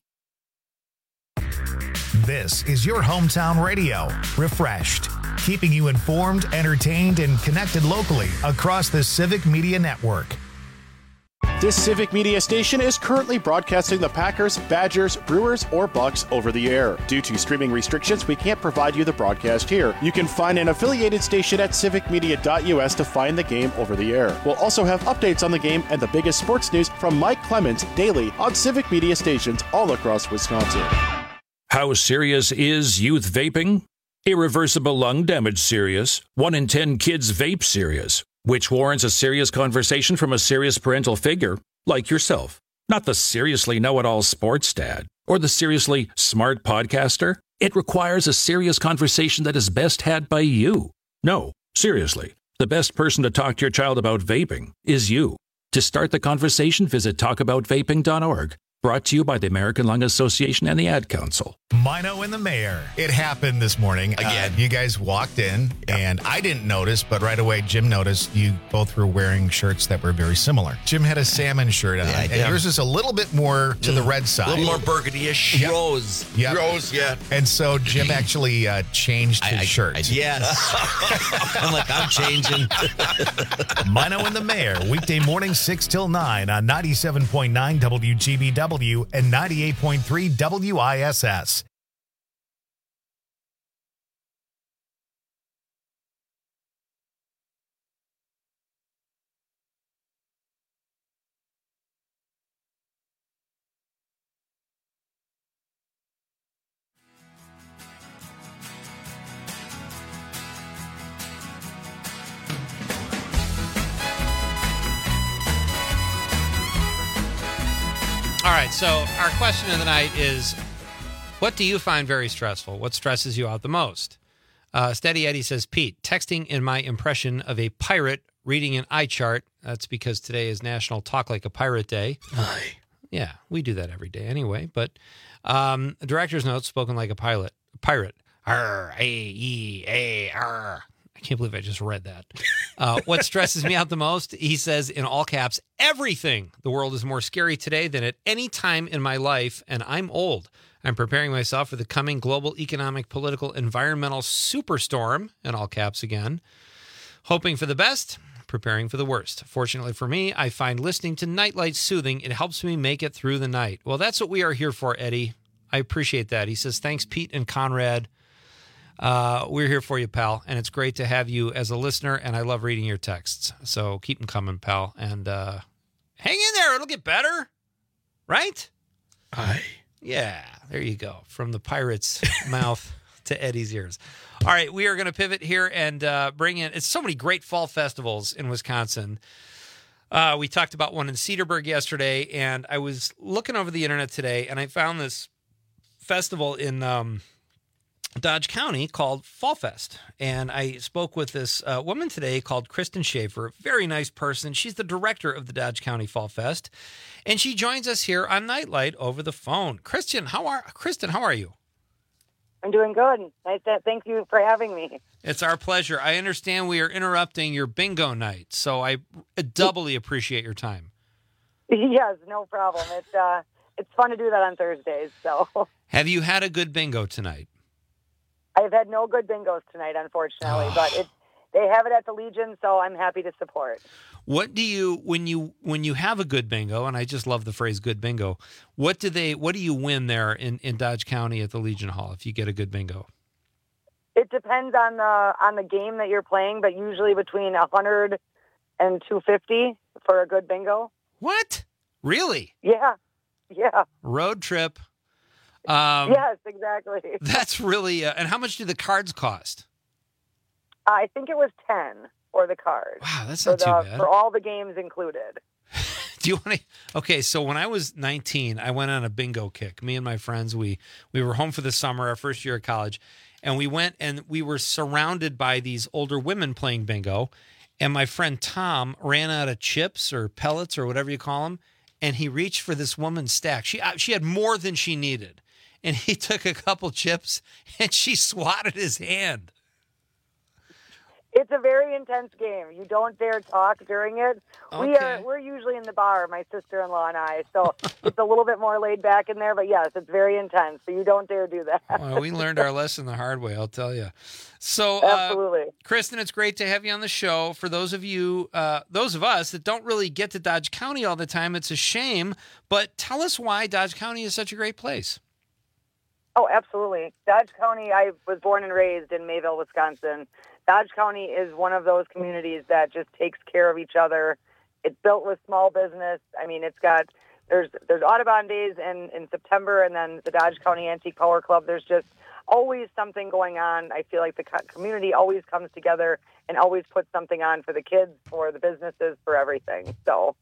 This is your hometown radio, refreshed, keeping you informed, entertained, and connected locally across the Civic Media Network. This Civic Media station is currently broadcasting the Packers, Badgers, Brewers, or Bucks over the air. Due to streaming restrictions, we can't provide you the broadcast here. You can find an affiliated station at civic media dot u s to find the game over the air. We'll also have updates on the game and the biggest sports news from Mike Clemens daily on Civic Media stations all across Wisconsin. How serious is youth vaping? Irreversible lung damage serious. One in ten kids vape serious, which warrants a serious conversation from a serious parental figure like yourself. Not the seriously know-it-all sports dad or the seriously smart podcaster. It requires a serious conversation that is best had by you. No, seriously, the best person to talk to your child about vaping is you. To start the conversation, visit talk about vaping dot org. Brought to you by the American Lung Association and the Ad Council. Mino and the mayor. It happened this morning. Again, uh, you guys walked in, yep. and I didn't notice, but right away Jim noticed you both were wearing shirts that were very similar. Jim had a salmon shirt on, yeah, and yours is a little bit more to mm, the red side. A little more burgundy-ish. Yep. Rose. Yep. Rose, yeah. And so Jim actually uh, changed his I, I, shirt. I, yes. I'm like, I'm changing. Mino and the mayor, weekday morning six till nine on ninety-seven point nine W G B W. And ninety-eight point three W I S S. All right, so our question of the night is, what do you find very stressful? What stresses you out the most? Uh, Steady Eddie says, Pete, texting in my impression of a pirate reading an iChart. That's because today is National Talk Like a Pirate Day. Aye. Yeah, we do that every day anyway. But um, director's note, spoken like a pilot, pirate. R A E A R. I can't believe I just read that. Uh, what stresses me out the most? He says in all caps, everything. The world is more scary today than at any time in my life, and I'm old. I'm preparing myself for the coming global economic, political, environmental superstorm, in all caps again. Hoping for the best, preparing for the worst. Fortunately for me, I find listening to Nightlight soothing. It helps me make it through the night. Well, that's what we are here for, Eddie. I appreciate that. He says, thanks, Pete and Conrad. Uh, we're here for you, pal, and it's great to have you as a listener, and I love reading your texts. So keep them coming, pal, and uh, hang in there. It'll get better, right? Aye. Yeah, there you go. From the pirate's mouth to Eddie's ears. All right, we are going to pivot here and uh, bring in, it's so many great fall festivals in Wisconsin. Uh, we talked about one in Cedarburg yesterday, and I was looking over the internet today, and I found this festival in um, Dodge County called Fall Fest. And I spoke with this uh, woman today called Kristen Schaefer, very nice person. She's the director of the Dodge County Fall Fest, and she joins us here on Nightlight over the phone. Kristen, how are Kristen? How are you? I'm doing good. Nice to, thank you for having me. It's our pleasure. I understand we are interrupting your bingo night, so I doubly appreciate your time. Yes, no problem. It's uh, it's fun to do that on Thursdays. So, have you had a good bingo tonight? I've had no good bingos tonight, unfortunately, but it, they have it at the Legion, so I'm happy to support. What do you when you when you have a good bingo, and I just love the phrase "good bingo"? What do they? What do you win there in, in Dodge County at the Legion Hall if you get a good bingo? It depends on the on the game that you're playing, but usually between a hundred and two fifty for a good bingo. What? Really? Yeah, yeah. Road trip. Um, yes, exactly. That's really. Uh, and how much do the cards cost? I think it was ten for the card. Wow, that's for not the, too bad. For all the games included. Do you want to? Okay, so when I was nineteen, I went on a bingo kick. Me and my friends, we we were home for the summer, our first year of college, and we went and we were surrounded by these older women playing bingo. And my friend Tom ran out of chips or pellets or whatever you call them, and he reached for this woman's stack. She she had more than she needed, and he took a couple chips and she swatted his hand. It's a very intense game. You don't dare talk during it. Okay. We are we're usually in the bar, my sister-in-law and I, so it's a little bit more laid back in there. But yes, it's very intense. So you don't dare do that. Well, we learned our lesson the hard way, I'll tell you. So, uh, absolutely, Kristen, it's great to have you on the show. For those of you, uh, those of us that don't really get to Dodge County all the time, it's a shame. But tell us why Dodge County is such a great place. Oh, absolutely. Dodge County. I was born and raised in Mayville, Wisconsin. Dodge County is one of those communities that just takes care of each other. It's built with small business. I mean, it's got, there's there's Audubon Days in, in September, and then the Dodge County Antique Power Club. There's just always something going on. I feel like the co- community always comes together and always puts something on for the kids, for the businesses, for everything. So,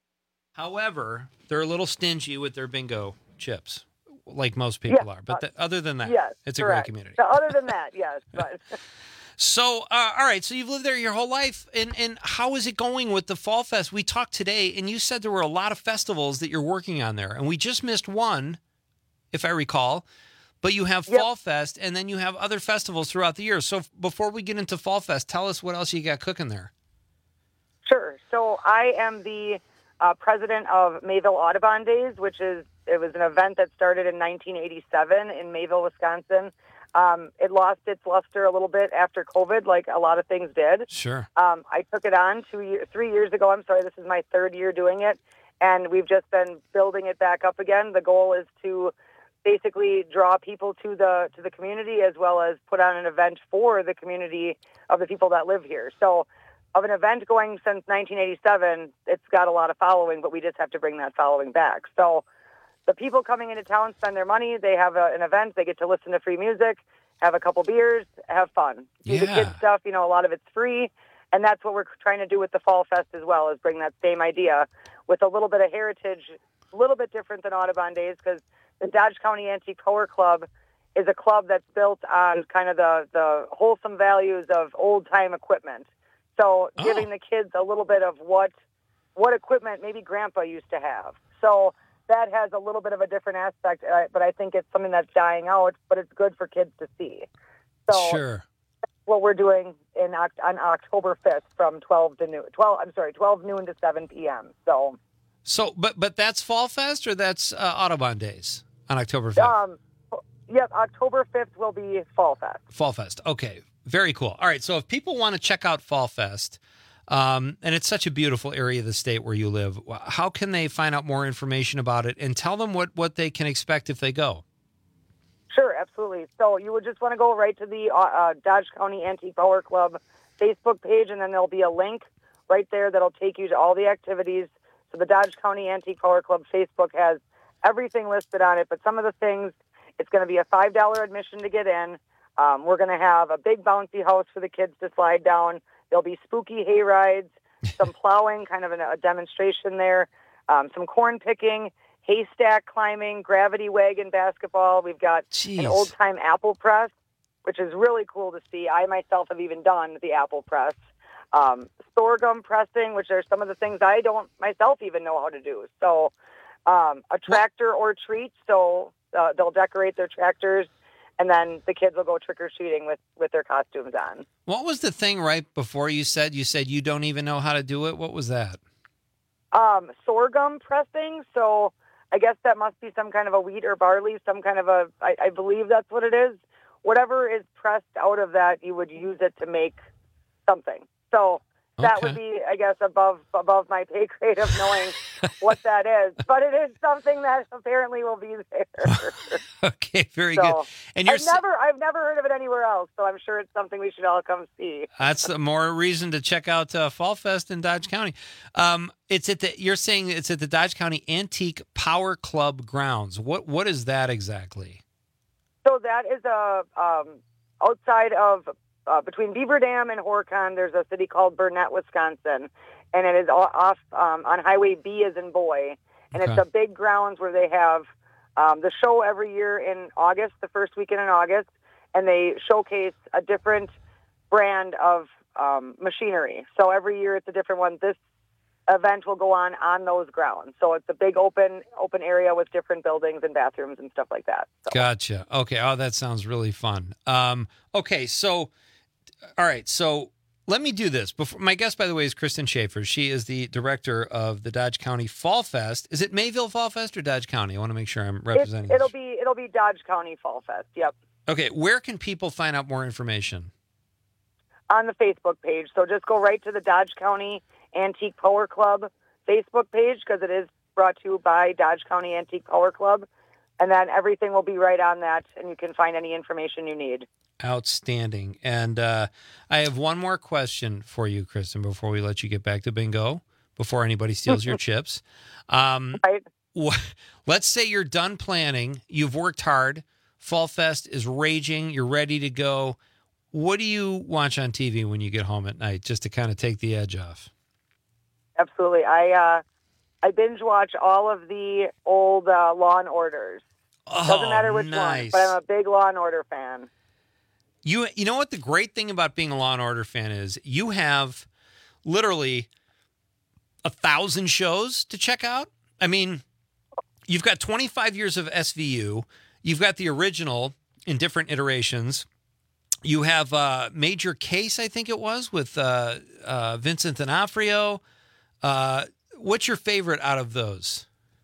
however, they're a little stingy with their bingo chips, like most people yes, are. But th- other than that, yes, it's correct. a great community. So other than that, yes. But So, uh, all right. So you've lived there your whole life, and and how is it going with the Fall Fest? We talked today, and you said there were a lot of festivals that you're working on there, and we just missed one, if I recall. But you have yep. Fall Fest, and then you have other festivals throughout the year. So f- before we get into Fall Fest, tell us what else you got cooking there. Sure. So I am the uh, president of Mayville Audubon Days, which is it was an event that started in nineteen eighty-seven in Mayville, Wisconsin. Um, it lost its luster a little bit after COVID, like a lot of things did. Sure. Um, I took it on two year, three years ago. I'm sorry, this is my third year doing it, and we've just been building it back up again. The goal is to basically draw people to the to the community, as well as put on an event for the community of the people that live here. So, of an event going since nineteen eighty-seven, it's got a lot of following, but we just have to bring that following back. So, the people coming into town spend their money. They have a, an event. They get to listen to free music, have a couple beers, have fun. Do Yeah. the kids stuff. You know, a lot of it's free. And that's what we're trying to do with the Fall Fest as well, is bring that same idea with a little bit of heritage a little bit different than Audubon Days because the Dodge County Antique Power Club is a club that's built on kind of the, the wholesome values of old-time equipment. So Oh. giving the kids a little bit of what what equipment maybe Grandpa used to have. So that has a little bit of a different aspect, uh, but I think it's something that's dying out, but it's good for kids to see. So Sure. that's what we're doing in Oct- on October fifth from twelve to noon. twelve, I'm sorry, twelve noon to seven p.m. So, So, but but that's Fall Fest or that's uh, Audubon Days on October fifth? um, yep, October fifth will be Fall Fest. Fall Fest. Okay. Very cool. All right. So if people want to check out Fall Fest, um, and it's such a beautiful area of the state where you live, how can they find out more information about it and tell them what, what they can expect if they go? Sure, absolutely. So you would just want to go right to the uh, uh, Dodge County Antique Power Club Facebook page, and then there'll be a link right there that'll take you to all the activities. So the Dodge County Antique Power Club Facebook has everything listed on it, but some of the things, it's going to be a five dollars admission to get in. Um, we're going to have a big bouncy house for the kids to slide down. There'll be spooky hay rides, some plowing, kind of a demonstration there, um, some corn picking, haystack climbing, gravity wagon basketball. We've got Jeez. an old-time apple press, which is really cool to see. I myself have even done the apple press. Um, sorghum pressing, which are some of the things I don't myself even know how to do. So um, a tractor or treat, so uh, they'll decorate their tractors, and then the kids will go trick-or-treating with, with their costumes on. What was the thing right before you said, you said you don't even know how to do it? What was that? Um, sorghum pressing, so I guess that must be some kind of a wheat or barley, some kind of a, I, I believe that's what it is. Whatever is pressed out of that, you would use it to make something. So that Okay. would be, I guess, above above my pay grade of knowing what that is. But it is something that apparently will be there. Okay, very So, good. And you're I've sa- never, I've never heard of it anywhere else, so I'm sure it's something we should all come see. That's the more reason to check out uh, Fall Fest in Dodge County. Um, it's at the. You're saying it's at the Dodge County Antique Power Club grounds. What what is that exactly? So that is a um, outside of uh, between Beaver Dam and Horicon. There's a city called Burnett, Wisconsin, and it is all off um, on Highway B as in boy, and Okay. it's a big grounds where they have um, the show every year in August, the first weekend in August, and they showcase a different brand of um, machinery. So every year it's a different one. This event will go on on those grounds. So it's a big open open area with different buildings and bathrooms and stuff like that. So. Gotcha. Okay. Oh, that sounds really fun. Um, okay. So, all right. So let me do this. Before, my guest, by the way, is Kristen Schaefer. She is the director of the Dodge County Fall Fest. Is it Mayville Fall Fest or Dodge County? I want to make sure I'm It, representing. it'll be it'll be Dodge County Fall Fest. Yep. Okay. Where can people find out more information? On the Facebook page. So just go right to the Dodge County Antique Power Club Facebook page because it is brought to you by Dodge County Antique Power Club. And then everything will be right on that, and you can find any information you need. Outstanding. And uh, I have one more question for you, Kristen, before we let you get back to bingo, before anybody steals your chips. Um, right. wh- let's say you're done planning. You've worked hard. Fall Fest is raging. You're ready to go. What do you watch on T V when you get home at night, just to kind of take the edge off? Absolutely. I uh, I binge watch all of the old uh, Law and Orders. Doesn't matter which nice. one, but I'm a big Law and Order fan. You you know what the great thing about being a Law and Order fan is? You have literally a thousand shows to check out. I mean, you've got twenty-five years of S V U. You've got the original in different iterations. You have uh, Major Case, I think it was, with uh, uh, Vincent D'Onofrio. Uh, what's your favorite out of those?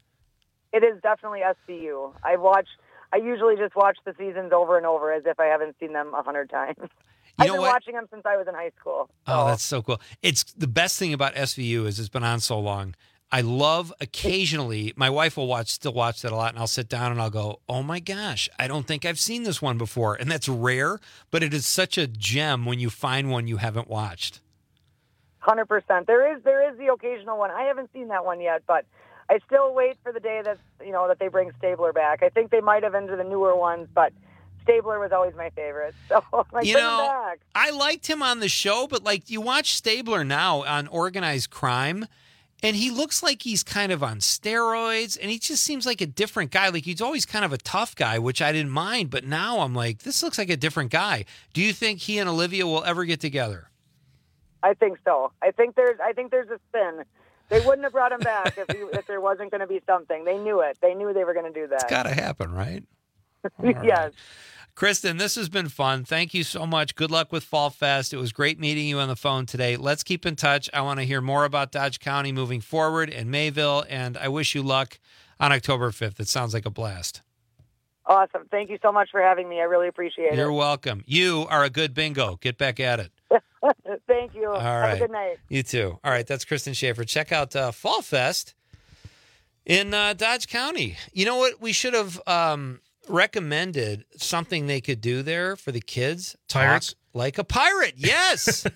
It is definitely S V U. I watch. I usually just watch the seasons over and over as if I haven't seen them a hundred times. I've know been what? watching them since I was in high school. Oh, that's so cool. It's the best thing about S V U is it's been on so long. I love occasionally, my wife will watch, still watch that a lot, and I'll sit down and I'll go, oh my gosh, I don't think I've seen this one before. And that's rare, but it is such a gem when you find one you haven't watched. one hundred percent. There is there is the occasional one. I haven't seen that one yet, but I still wait for the day that you know that they bring Stabler back. I think they might have into the newer ones, but Stabler was always my favorite. So like, You bring know, him back. I liked him on the show, but like you watch Stabler now on Organized Crime, And he looks like he's kind of on steroids, and he just seems like a different guy. Like, he's always kind of a tough guy, which I didn't mind, but now I'm like, this looks like a different guy. Do you think he and Olivia will ever get together? I think so. I think there's I think there's a spin. They wouldn't have brought him back if, he, if there wasn't going to be something. They knew it. They knew they were going to do that. It's got to happen, right? Yes. Right. Kristen, this has been fun. Thank you so much. Good luck with Fall Fest. It was great meeting you on the phone today. Let's keep in touch. I want to hear more about Dodge County moving forward and Mayville, and I wish you luck on October fifth. It sounds like a blast. Awesome. Thank you so much for having me. I really appreciate it. You're welcome. You are a good bingo. Get back at it. Thank you. All Have right. a good night. You too. All right. That's Kristen Schaefer. Check out uh, Fall Fest in uh, Dodge County. You know what? We should have um, recommended something they could do there for the kids. Talk Pirates? like a pirate. Yes.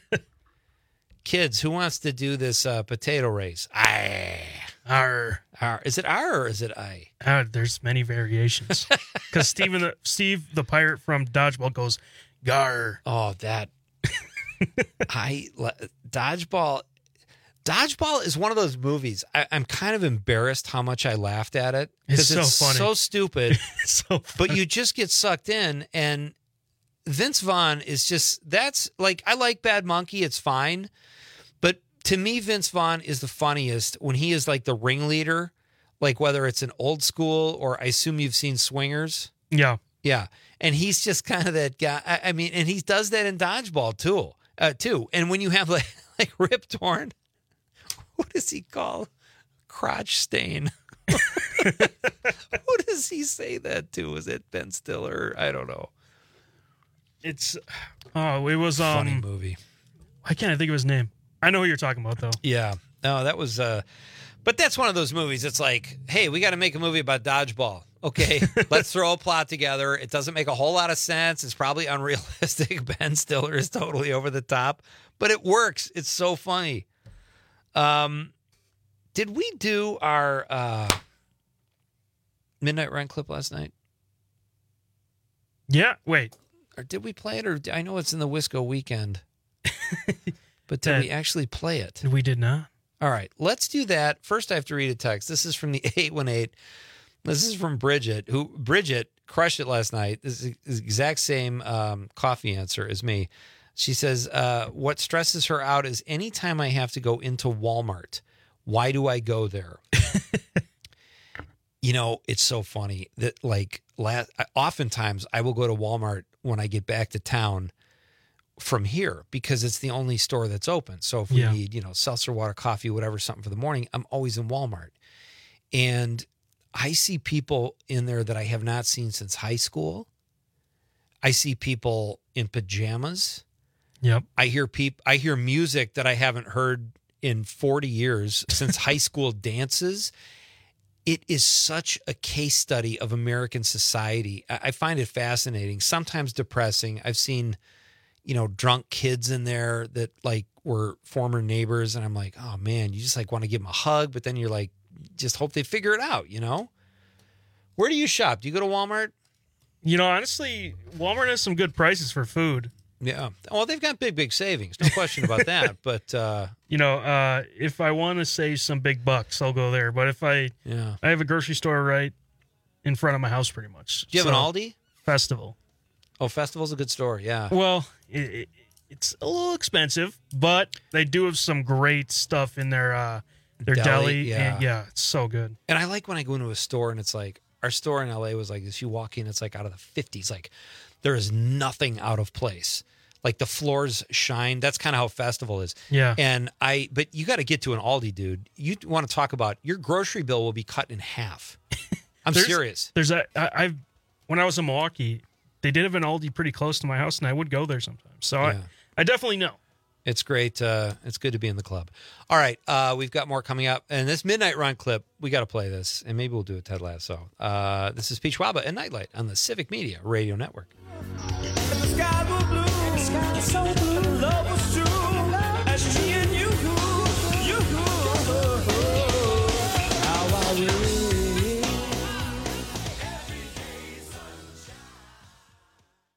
Kids, who wants to do this uh, potato race? Aye. Arr. Arr. Is it R or is it I? Uh, there's many variations. Because Steven the, Steve the pirate from Dodgeball goes, gar. Oh, that. I Dodgeball. Dodgeball is one of those movies. I, I'm kind of embarrassed how much I laughed at it It's because so it's funny. so stupid. so But you just get sucked in, and Vince Vaughn is just that's like I like Bad Monkey. It's fine, but to me, Vince Vaughn is the funniest when he is like the ringleader, like whether it's an Old School or I assume you've seen Swingers. Yeah. Yeah. And he's just kind of that guy. I, I mean, and he does that in Dodgeball too, uh, too. And when you have like, like Rip Torn, what does he call crotch stain? Who does he say that to? Is it Ben Stiller? I don't know. It's, oh, it was, um, Funny movie. I can't think of his name. I know who you're talking about, though. Yeah. No, that was, uh, but that's one of those movies. It's like, hey, we got to make a movie about dodgeball. Okay, let's throw a plot together. It doesn't make a whole lot of sense. It's probably unrealistic. Ben Stiller is totally over the top, but it works. It's so funny. Um, did we do our uh, Midnight Run clip last night? Yeah. Wait. Or did we play it? Or I know it's in the Wisco weekend, but did That- we actually play it? We did not. All right, let's do that. First, I have to read a text. This is from the eight one eight. This is from Bridget, who Bridget crushed it last night. This is the exact same um, coffee answer as me. She says, uh, what stresses her out is anytime I have to go into Walmart, why do I go there? You know, it's so funny that like last, oftentimes I will go to Walmart when I get back to town from here because it's the only store that's open. So if we Yeah. need, you know, seltzer water, coffee, whatever, something for the morning, I'm always in Walmart. And I see people in there that I have not seen since high school. I see people in pajamas. Yep. I hear peop- I hear music that I haven't heard in forty years since high school dances. It is such a case study of American society. I, I find it fascinating, sometimes depressing. I've seen, you know, drunk kids in there that like were former neighbors. And I'm like, oh man, you just like want to give them a hug, but then you're like, just hope they figure it out, you know? Where do you shop? Do you go to Walmart? You know, honestly, Walmart has some good prices for food. Yeah. Well, they've got big, big savings. No question about that. But, uh, You know, uh, if I want to save some big bucks, I'll go there. But if I, yeah, I have a grocery store right in front of my house, pretty much. do you have So, an Aldi? Festival? Oh, Festival's a good store. Yeah. Well, it, it, it's a little expensive, but they do have some great stuff in their uh, their Deli, deli. yeah. And yeah, it's so good. And I like when I go into a store and it's like, our store in L A was like this. You walk in, it's like out of the fifties. Like there is nothing out of place. Like the floors shine. That's kind of how Festival is. Yeah. And I, but you got to get to an Aldi, dude. You want to talk about your grocery bill will be cut in half. I'm There's- serious. There's a I, I've when I was in Milwaukee, they did have an Aldi pretty close to my house, and I would go there sometimes. So Yeah. I, I definitely know. It's great. Uh, it's good to be in the club. All right. Uh, we've got more coming up. And this Midnight Run clip, we got to play this. And maybe we'll do a Ted Lasso. Uh, this is Peach Waba and Nightlight on the Civic Media Radio Network.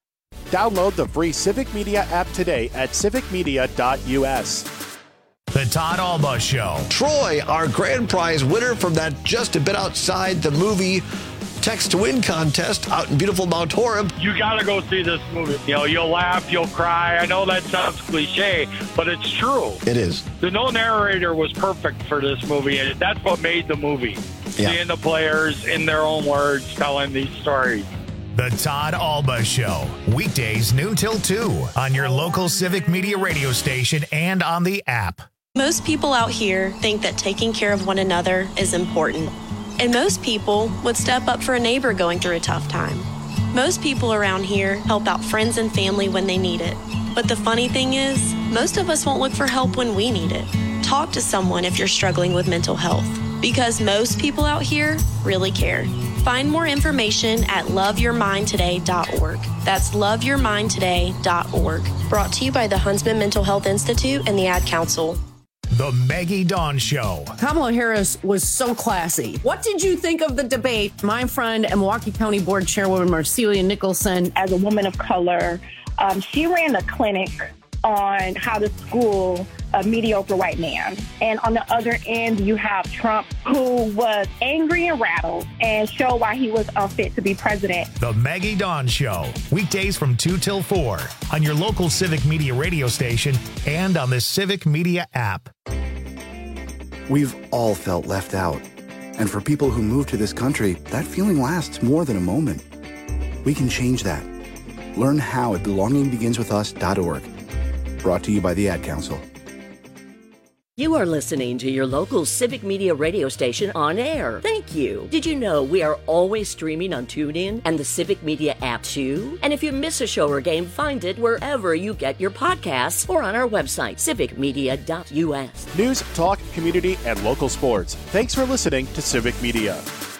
Download the free Civic Media app today at civic media dot u s. The Todd Alba Show. Troy, our grand prize winner from that Just a Bit Outside the Movie Text to Win contest out in beautiful Mount Horeb. You got to go see this movie. You know, you'll laugh, you'll cry. I know that sounds cliche, but it's true. It is. The no narrator was perfect for this movie, and that's what made the movie. Yeah. Seeing the players in their own words telling these stories. The Todd Alba Show, weekdays noon till two on your local Civic Media radio station and on the app. Most people out here think that taking care of one another is important. And most people would step up for a neighbor going through a tough time. Most people around here help out friends and family when they need it. But the funny thing is, most of us won't look for help when we need it. Talk to someone if you're struggling with mental health, because most people out here really care. Find more information at love your mind today dot org. That's love your mind today dot org. Brought to you by the Huntsman Mental Health Institute and the Ad Council. The Maggie Dawn Show. Kamala Harris was so classy. What did you think of the debate? My friend and Milwaukee County Board Chairwoman Marcelia Nicholson. As a woman of color, um, she ran a clinic on how to school a mediocre white man. And on the other end, you have Trump, who was angry and rattled and showed why he was unfit to be president. The Maggie Dawn Show, weekdays from two till four on your local Civic Media radio station and on the Civic Media app. We've all felt left out. And for people who move to this country, that feeling lasts more than a moment. We can change that. Learn how at belonging begins with us dot org. Brought to you by the Ad Council. You are listening to your local Civic Media radio station on air. Thank you. Did you know we are always streaming on TuneIn and the Civic Media app too? And if you miss a show or game, find it wherever you get your podcasts or on our website, civic media dot u s. News, talk, community, and local sports. Thanks for listening to Civic Media.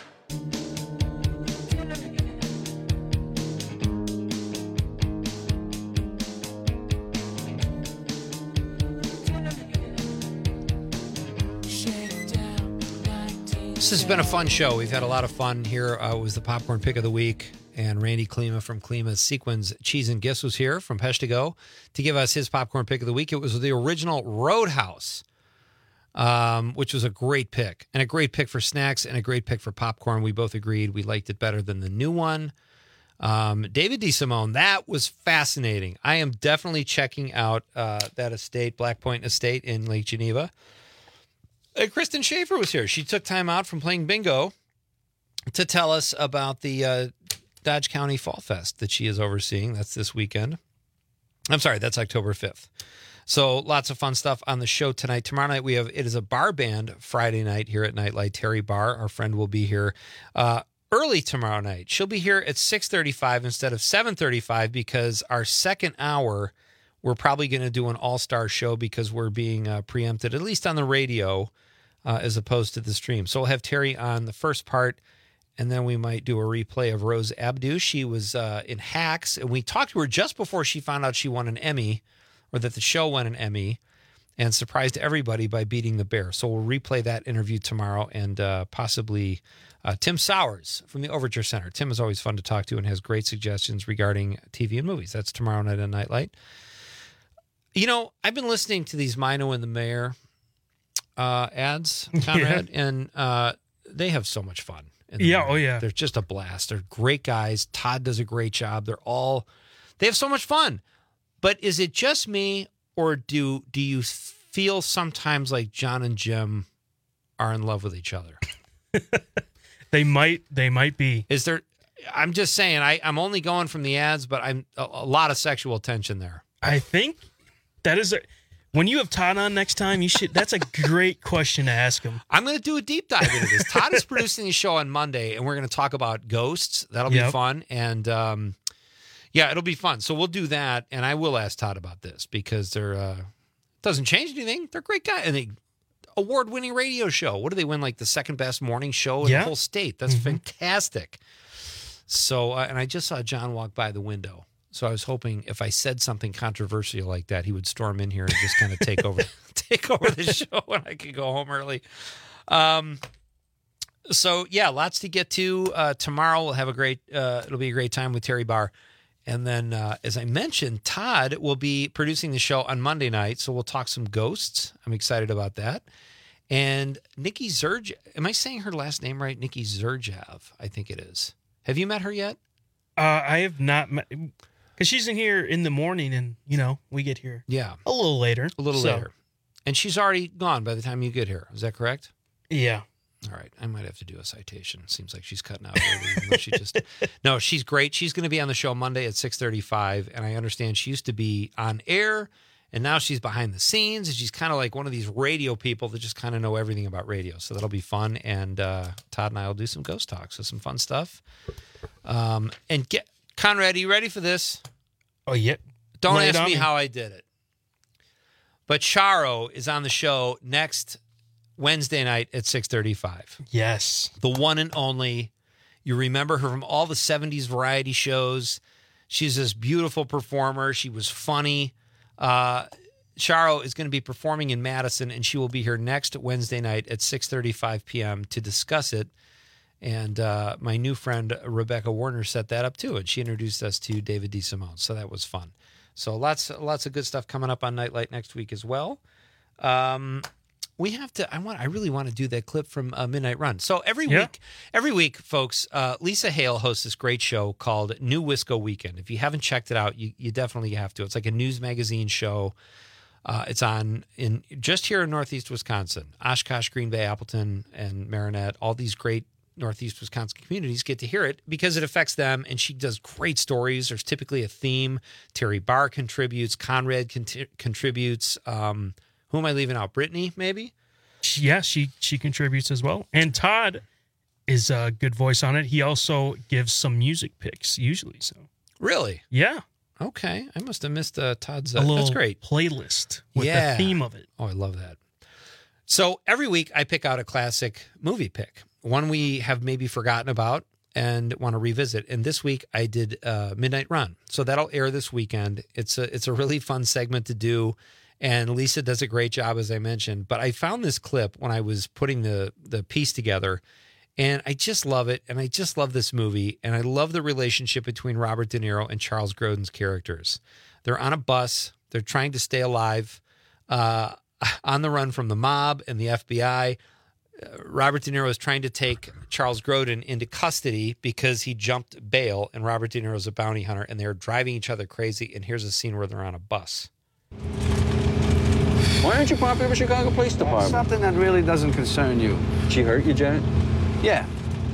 This has been a fun show. We've had a lot of fun here. Uh, it was the Popcorn Pick of the Week, and Randy Klima from Klima's Sequins Cheese and Gifts was here from Peshtigo to give us his Popcorn Pick of the Week. It was the original Roadhouse, um, which was a great pick, and a great pick for snacks and a great pick for popcorn. We both agreed we liked it better than the new one. Um, David DeSimone, that was fascinating. I am definitely checking out uh, that estate, Black Point Estate in Lake Geneva. Uh, Kristen Schaefer was here. She took time out from playing bingo to tell us about the uh, Dodge County Fall Fest that she is overseeing. That's this weekend. I'm sorry, that's October fifth. So lots of fun stuff on the show tonight. Tomorrow night we have, it is a bar band Friday night here at Nightlight. Terry Barr, our friend, will be here uh, early tomorrow night. She'll be here at six thirty-five instead of seven thirty-five because our second hour, we're probably going to do an all-star show because we're being uh, preempted, at least on the radio, uh, as opposed to the stream. So we'll have Terry on the first part, and then we might do a replay of Rose Abdu. She was uh, in Hacks, and we talked to her just before she found out she won an Emmy, or that the show won an Emmy, and surprised everybody by beating the Bear. So we'll replay that interview tomorrow, and uh, possibly uh, Tim Sowers from the Overture Center. Tim is always fun to talk to and has great suggestions regarding T V and movies. That's tomorrow night on Nightlight. You know, I've been listening to these Mino and the Mayor uh, ads, Conrad, yeah. and uh, they have so much fun. Yeah, Mayor. oh yeah. They're just a blast. They're great guys. Todd does a great job. They're all, they have so much fun. But is it just me, or do do you feel sometimes like John and Jim are in love with each other? They might, they might be. Is there, I'm just saying, I, I'm only going from the ads, but I'm a, a lot of sexual tension there. I think that is a, when you have Todd on next time, you should, that's a great question to ask him. I'm going to do a deep dive into this. Todd is producing the show on Monday, and we're going to talk about ghosts. That'll Yep. be fun. And, um, yeah, it'll be fun. So we'll do that, and I will ask Todd about this because they're, uh, doesn't change anything. They're great guys. And they, award-winning radio show. What do they win, like the second best morning show in Yeah. the whole state? That's Mhm. fantastic. So, uh, and I just saw John walk by the window. So I was hoping if I said something controversial like that, he would storm in here and just kind of take over, take over the show, and I could go home early. Um, so yeah, lots to get to. Uh, tomorrow we'll have a great, uh, it'll be a great time with Terry Barr. And then, uh, as I mentioned, Todd will be producing the show on Monday night, so we'll talk some ghosts. I'm excited about that. And Nikki Zurj, am I saying her last name right? Nikki Zurjev, I think it is. Have you met her yet? Uh, I have not met, because she's in here in the morning, and, you know, we get here yeah a little later. A little so. later. And she's already gone by the time you get here. Is that correct? Yeah. All right. I might have to do a citation. Seems like she's cutting out early, even though she just... No, she's great. She's going to be on the show Monday at six thirty-five, and I understand she used to be on air, and now she's behind the scenes, and she's kind of like one of these radio people that just kind of know everything about radio. So that'll be fun, and uh, Todd and I will do some ghost talks, so some fun stuff. Um, and get Conrad, are you ready for this? Oh, yeah. Don't Lay it ask on me me. how I did it. But Charo is on the show next Wednesday night at six thirty-five. Yes. The one and only. You remember her from all the seventies variety shows. She's this beautiful performer. She was funny. Uh, Charo is going to be performing in Madison, and she will be here next Wednesday night at six thirty-five p.m. to discuss it. And uh, my new friend Rebecca Warner set that up too, and she introduced us to David DeSimone, so that was fun. So lots, lots of good stuff coming up on Nightlight next week as well. Um, we have to. I want. I really want to do that clip from uh, Midnight Run. So every Yeah. week, every week, folks, uh, Lisa Hale hosts this great show called New Wisco Weekend. If you haven't checked it out, you, you definitely have to. It's like a news magazine show. Uh, it's on in just here in Northeast Wisconsin, Oshkosh, Green Bay, Appleton, and Marinette. All these great Northeast Wisconsin communities get to hear it because it affects them, and she does great stories. There's typically a theme. Terry Barr contributes. Conrad cont- contributes. Um, who am I leaving out? Brittany, maybe? Yeah, she she contributes as well. And Todd is a good voice on it. He also gives some music picks usually. So Really? yeah, Okay. I must have missed uh, Todd's. Uh, a little that's great. playlist with Yeah. the theme of it. Oh, I love that. So every week I pick out a classic movie pick, one we have maybe forgotten about and want to revisit. And this week I did uh, Midnight Run. So that'll air this weekend. It's a it's a really fun segment to do. And Lisa does a great job, as I mentioned. But I found this clip when I was putting the, the piece together, and I just love it. And I just love this movie. And I love the relationship between Robert De Niro and Charles Grodin's characters. They're on a bus. They're trying to stay alive, uh, on the run from the mob and the F B I. Uh, Robert De Niro is trying to take Charles Grodin into custody because he jumped bail, and Robert De Niro is a bounty hunter, and they're driving each other crazy. And here's a scene where they're on a bus. Why aren't you popular with Chicago Police Department? Something that really doesn't concern you. She hurt you, Janet? Yeah.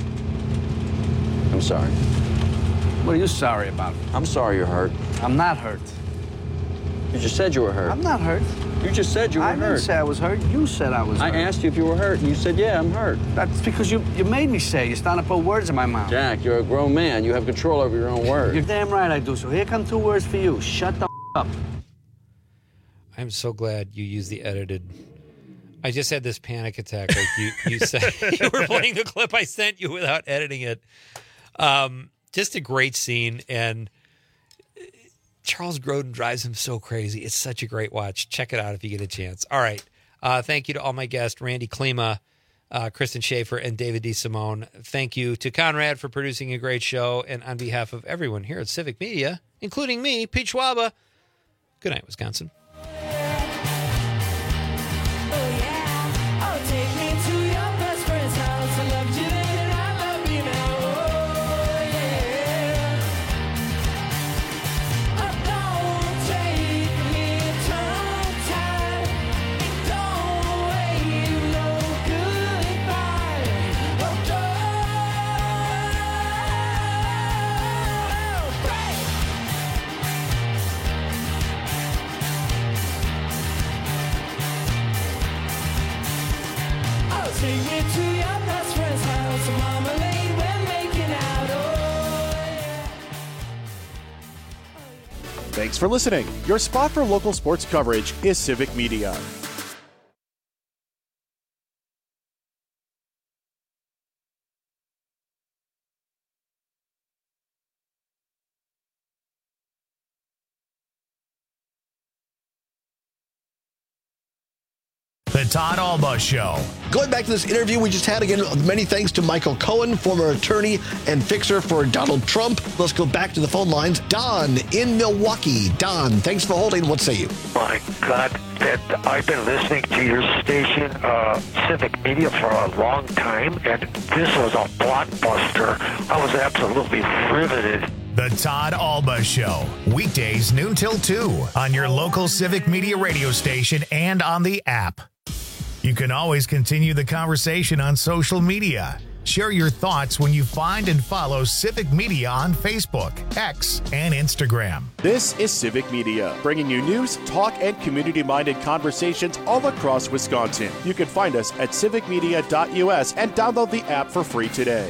I'm sorry. What are you sorry about? I'm sorry you're hurt. I'm not hurt. You just said you were hurt. I'm not hurt. You just said you were I hurt. didn't say I was hurt. You said I was I hurt. asked you if you were hurt, and you said, yeah, I'm hurt. That's because you, you made me say it. You're starting to put words in my mouth. Jack, you're a grown man. You have control over your own words. You're damn right I do. So here come two words for you. Shut the up. I'm so glad you used the edited. I just had this panic attack. Like you, you said you were playing the clip I sent you without editing it. Um, just a great scene. And Charles Grodin drives him so crazy. It's such a great watch. Check it out if you get a chance. All right. Uh, thank you to all my guests, Randy Klima, uh, Kristen Schaefer, and David DeSimone. Thank you to Conrad for producing a great show. And on behalf of everyone here at Civic Media, including me, Pete Schwaba, good night, Wisconsin. Take me to your best friend's house, marmalade, we're making out, oh yeah. Thanks for listening. Your spot for local sports coverage is Civic Media. The Todd Alba Show. Going back to this interview we just had again, many thanks to Michael Cohen, former attorney and fixer for Donald Trump. Let's go back to the phone lines. Don in Milwaukee. Don, thanks for holding. What say you? My God, that I've been listening to your station, uh, Civic Media, for a long time, and this was a blockbuster. I was absolutely riveted. The Todd Alba Show. Weekdays noon till two on your local Civic Media radio station and on the app. You can always continue the conversation on social media. Share your thoughts when you find and follow Civic Media on Facebook, X, and Instagram. This is Civic Media, bringing you news, talk, and community-minded conversations all across Wisconsin. You can find us at civic media dot U S and download the app for free today.